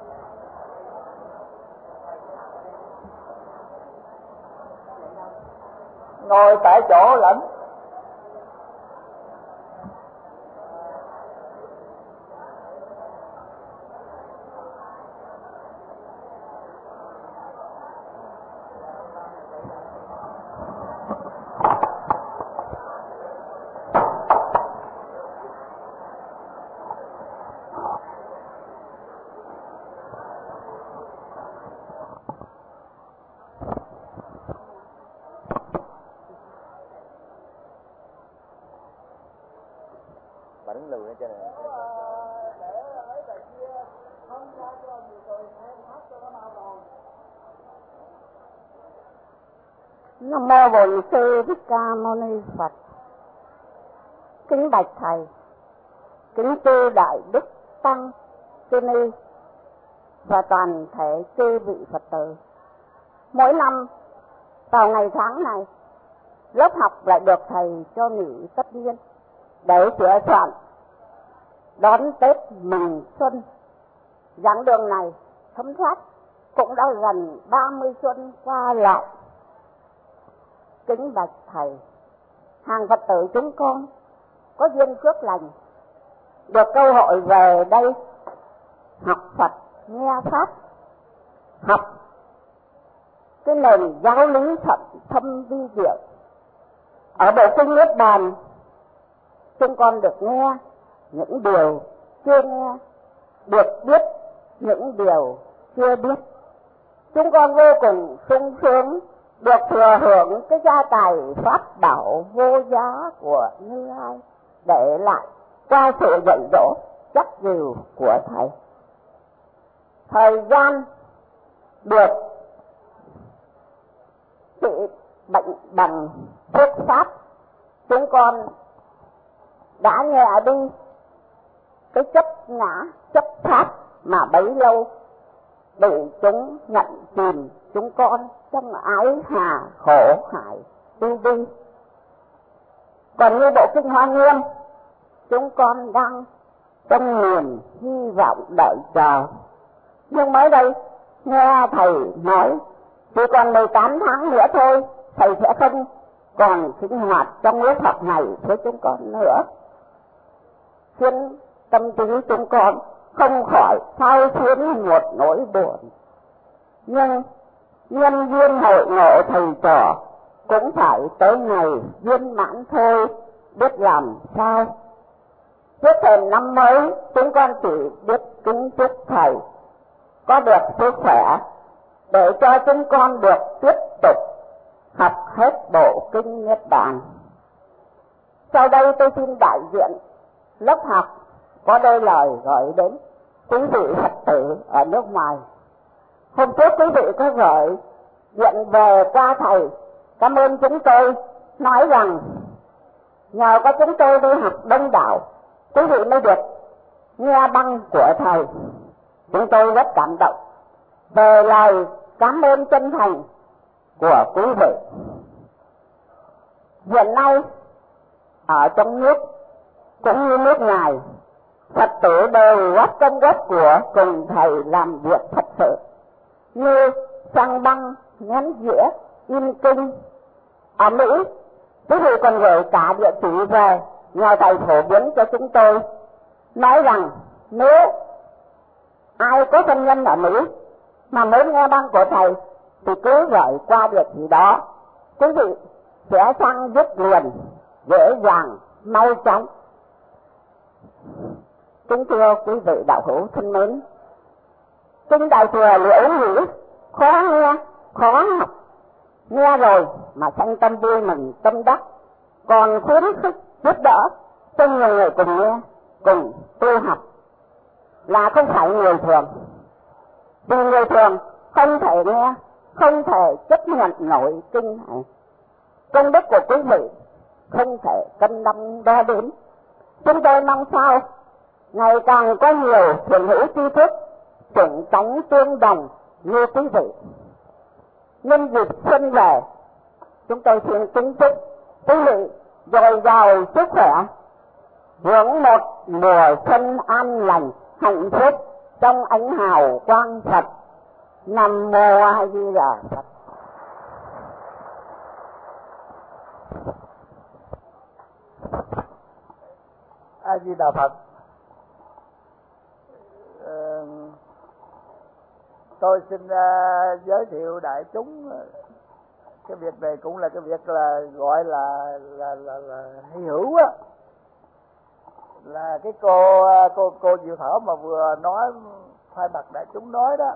Ngồi tại chỗ lãnh. Bà đứng lùi trên này. Nam mô Bổn Sư Thích Ca Mâu Ni Phật. Kính bạch thầy, kính chư đại đức tăng, chư ni và toàn thể chư vị Phật tử. Mỗi năm vào ngày tháng này, lớp học lại được thầy cho nghỉ tất niên để sửa soạn đón Tết mừng xuân. Giảng đường này thấm thoát cũng đã gần 30 xuân qua lại. Kính bạch thầy, hàng Phật tử chúng con có duyên phước lành được cơ hội về đây học Phật, nghe Pháp, học cái nền giáo lý thâm vi diệu. Ở bộ kinh Niết Bàn, chúng con được nghe những điều chưa nghe, được biết những điều chưa biết. Chúng con vô cùng sung sướng được thừa hưởng cái gia tài pháp bảo vô giá của Như Lai để lại qua sự dạy dỗ chắc dìu của thầy. Thời gian được trị bệnh bằng thuốc pháp, chúng con đã nhẹ đi cái chấp ngã chấp pháp mà bấy lâu bị chúng nhận chìm chúng con trong ái hà khổ hại đi. Còn như bộ kinh Hoa Nghiêm, chúng con đang trong niềm hy vọng đợi chờ. Nhưng mới đây nghe thầy nói chỉ còn 18 tháng nữa thôi, thầy sẽ không còn sinh hoạt trong lớp học này với chúng con nữa, khiến tâm trí chúng con không khỏi thao xuyến một nỗi buồn. Nhưng nhân duyên hội ngộ thầy trò cũng phải tới ngày viên mãn thôi, biết làm sao. Trước thềm năm mới, chúng con chỉ biết kính chúc thầy có được sức khỏe để cho chúng con được tiếp tục học hết bộ kinh Niết Bàn. Sau đây tôi xin đại diện lớp học có đôi lời gửi đến quý vị Phật tử ở nước ngoài. Hôm trước quý vị có gửi điện về qua thầy cảm ơn chúng tôi, nói rằng nhờ có chúng tôi đi học đông đảo, quý vị mới được nghe băng của thầy. Chúng tôi rất cảm động về lời cảm ơn chân thành của quý vị. Hiện nay ở trong nước cũng như nước ngoài, Phật tử đều góp công góp của cùng thầy làm việc thật sự, như sang băng, nén dĩa, in kinh. Ở Mỹ, quý vị còn gửi cả địa chỉ về nhờ thầy phổ biến cho chúng tôi, nói rằng nếu ai có thân nhân ở Mỹ mà muốn nghe băng của thầy thì cứ gửi qua địa chỉ đó, quý vị sẽ sang giúp liền, dễ dàng, mau chóng. Kính thưa quý vị đạo hữu thân mến, kinh Đại Thừa Liễu Ngữ khó nghe, khó học, nghe rồi mà sanh tâm vui mừng tâm đắc, còn khuyến khích giúp đỡ cho nhiều người cùng nghe, cùng tu học là không phải người thường. Vì người thường không thể nghe, không thể chấp nhận nổi kinh này. Công đức của quý vị không thể cân đong đo đếm. Chúng tôi mong sao ngày càng có nhiều thiện hữu tri thức chủng cánh tương đồng như quý vị. Nhân dịp xuân về, chúng tôi xin kính chúc quý vị dồi dào sức khỏe, hưởng một mùa xuân an lành, hạnh phúc trong ánh hào quang Phật. Nam Mô A Di Đà Phật. A Di Đà Phật. Tôi xin giới thiệu đại chúng, cái việc này cũng là cái việc là gọi là hy hữu á, là cái cô Diệu Thảo mà vừa nói thay mặt đại chúng nói đó.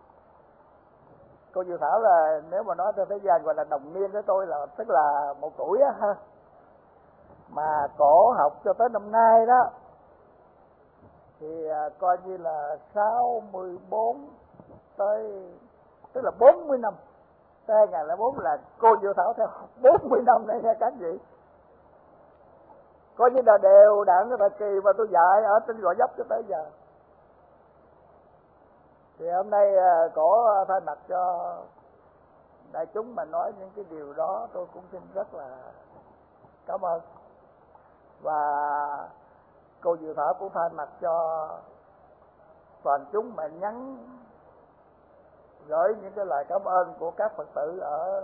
Cô Diệu Thảo là nếu mà nói theo thế gian gọi là đồng niên với tôi, là tức là 1 tuổi á ha, mà cổ học cho tới năm nay đó thì coi như là 64 tới, tức là 40 năm, tới 2004 là cô Diệu Thảo theo học 40 năm này nha các vị. Coi như là đều đặn cái thời kỳ mà tôi dạy ở trên Gò Vấp cho tới giờ. Thì hôm nay cổ thay mặt cho đại chúng mà nói những cái điều đó, tôi cũng xin rất là cảm ơn. Và cô Diệu Thảo cũng thay mặt cho toàn chúng mà nhắn gửi những cái lời cảm ơn của các Phật tử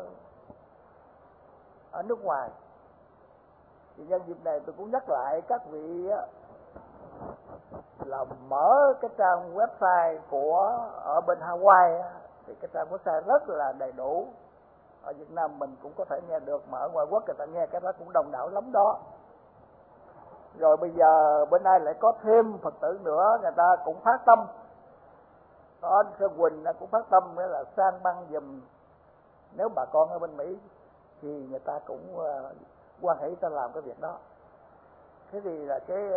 ở nước ngoài. Thì nhân dịp này tôi cũng nhắc lại các vị là mở cái trang website của ở bên Hawaii, thì cái trang website rất là đầy đủ. Ở Việt Nam mình cũng có thể nghe được, mà ở ngoài quốc người ta nghe cái đó cũng đông đảo lắm đó. Rồi bây giờ bên đây lại có thêm Phật tử nữa, người ta cũng phát tâm. Có anh Sơn Quỳnh cũng phát tâm, nghĩa là sang băng giùm nếu bà con ở bên Mỹ, thì người ta cũng hoan hỷ ta làm cái việc đó. Thế thì là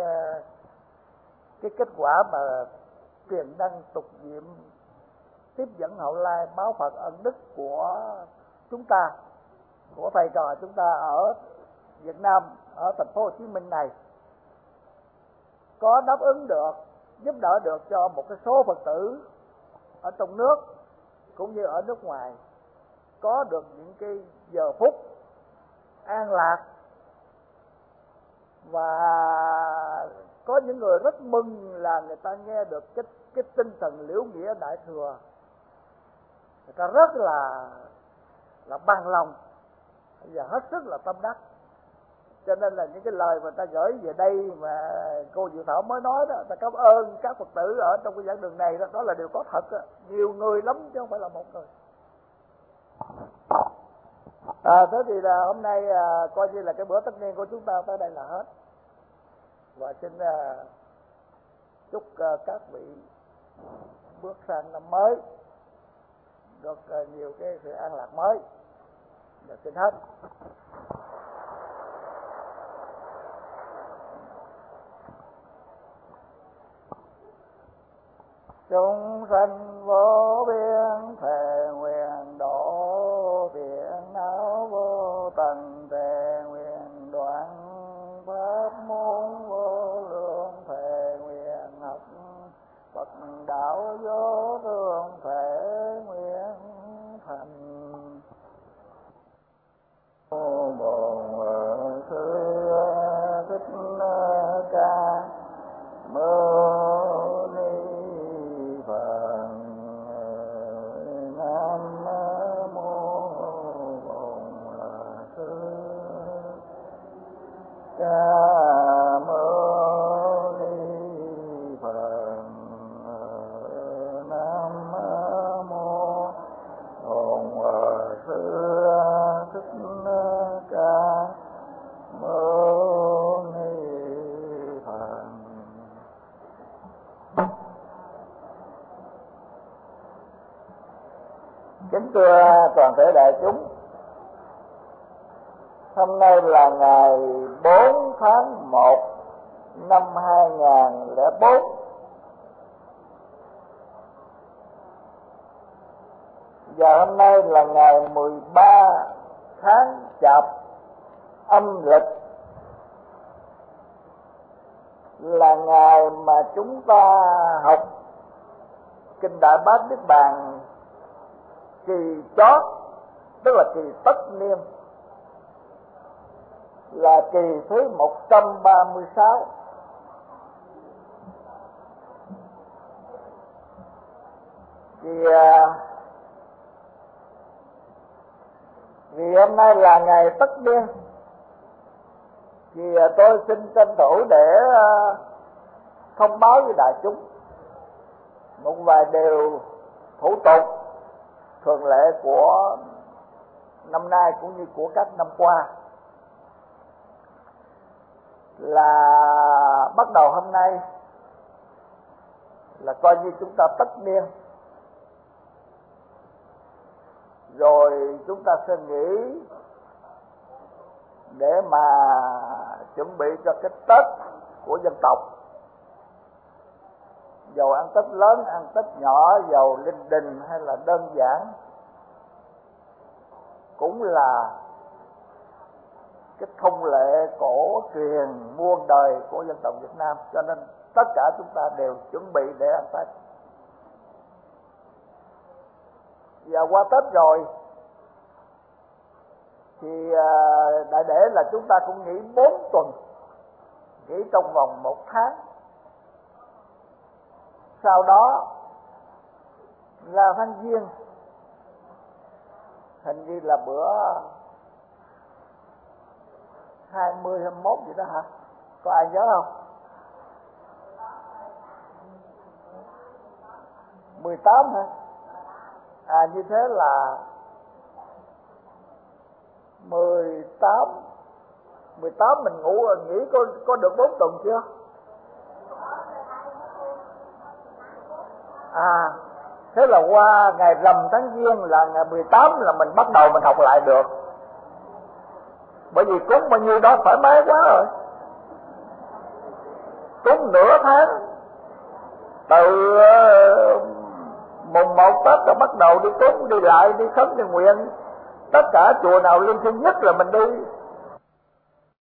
cái kết quả mà truyền đăng tục diệm tiếp dẫn hậu lai báo Phật ân đức của chúng ta, của thầy trò chúng ta ở Việt Nam, ở thành phố Hồ Chí Minh này, có đáp ứng được, giúp đỡ được cho một cái số Phật tử ở trong nước cũng như ở nước ngoài có được những cái giờ phút an lạc. Và có những người rất mừng là người ta nghe được cái tinh thần liễu nghĩa đại thừa, người ta rất là bằng lòng và hết sức là tâm đắc. Cho nên là những cái lời mà ta gửi về đây mà cô Diệu Thảo mới nói đó, ta cảm ơn các Phật tử ở trong cái giảng đường này đó, đó là điều có thật đó. Nhiều người lắm chứ không phải là một người. Thế thì là hôm nay coi như là cái bữa tất niên của chúng ta tới đây là hết. Và xin chúc các vị bước sang năm mới được nhiều cái sự an lạc mới. Và xin hết. Chúng sanh vô biên thề nguyện độ, phiền não vô tận thề nguyện đoạn, pháp môn vô lượng thề nguyện học, Phật đạo vô thường thề nguyện thành. Bổn Sư Thích Ca Mâu Ni Phật. Nam mô Bổn Sư Ca Mâu Ni Phật. Nam mô Bổn Sư Thích Ca Mâu Ni Phật. Kính thưa toàn thể đại chúng, hôm nay là ngày 4 tháng 1 năm 2004. Và hôm nay là ngày 13 tháng Chạp âm lịch, là ngày mà chúng ta học Kinh Đại Bát Niết Bàn kỳ chót, tức là kỳ tất niên, là kỳ thứ 136. Vì hôm nay là ngày tất niên, thì tôi xin tranh thủ để thông báo với đại chúng một vài điều thủ tục thường lệ của năm nay cũng như của các năm qua. Là bắt đầu hôm nay là coi như chúng ta tất niên, rồi chúng ta sẽ nghỉ để mà chuẩn bị cho cái Tết của dân tộc. Dầu ăn Tết lớn, ăn Tết nhỏ, dầu linh đình hay là đơn giản, cũng là cái thông lệ cổ truyền muôn đời của dân tộc Việt Nam. Cho nên tất cả chúng ta đều chuẩn bị để ăn Tết. Và qua Tết rồi Thì đại để là chúng ta cũng nghỉ 4 tuần, nghỉ trong vòng 1 tháng. Sau đó ra tháng Giêng, hình như là bữa 20, 21 gì đó hả? Có ai nhớ không? 18 hả? Như thế là 18 mình nghỉ có được 4 tuần chưa? Thế là qua ngày rằm tháng Giêng là ngày 18 là mình bắt đầu mình học lại được. Bởi vì cúng bao nhiêu đó thoải mái quá rồi. Cúng nửa tháng, từ mùng 1 Tết là bắt đầu đi cúng, đi lại, đi khấn, đi nguyện. Tất cả chùa nào linh thiêng nhất là mình đi.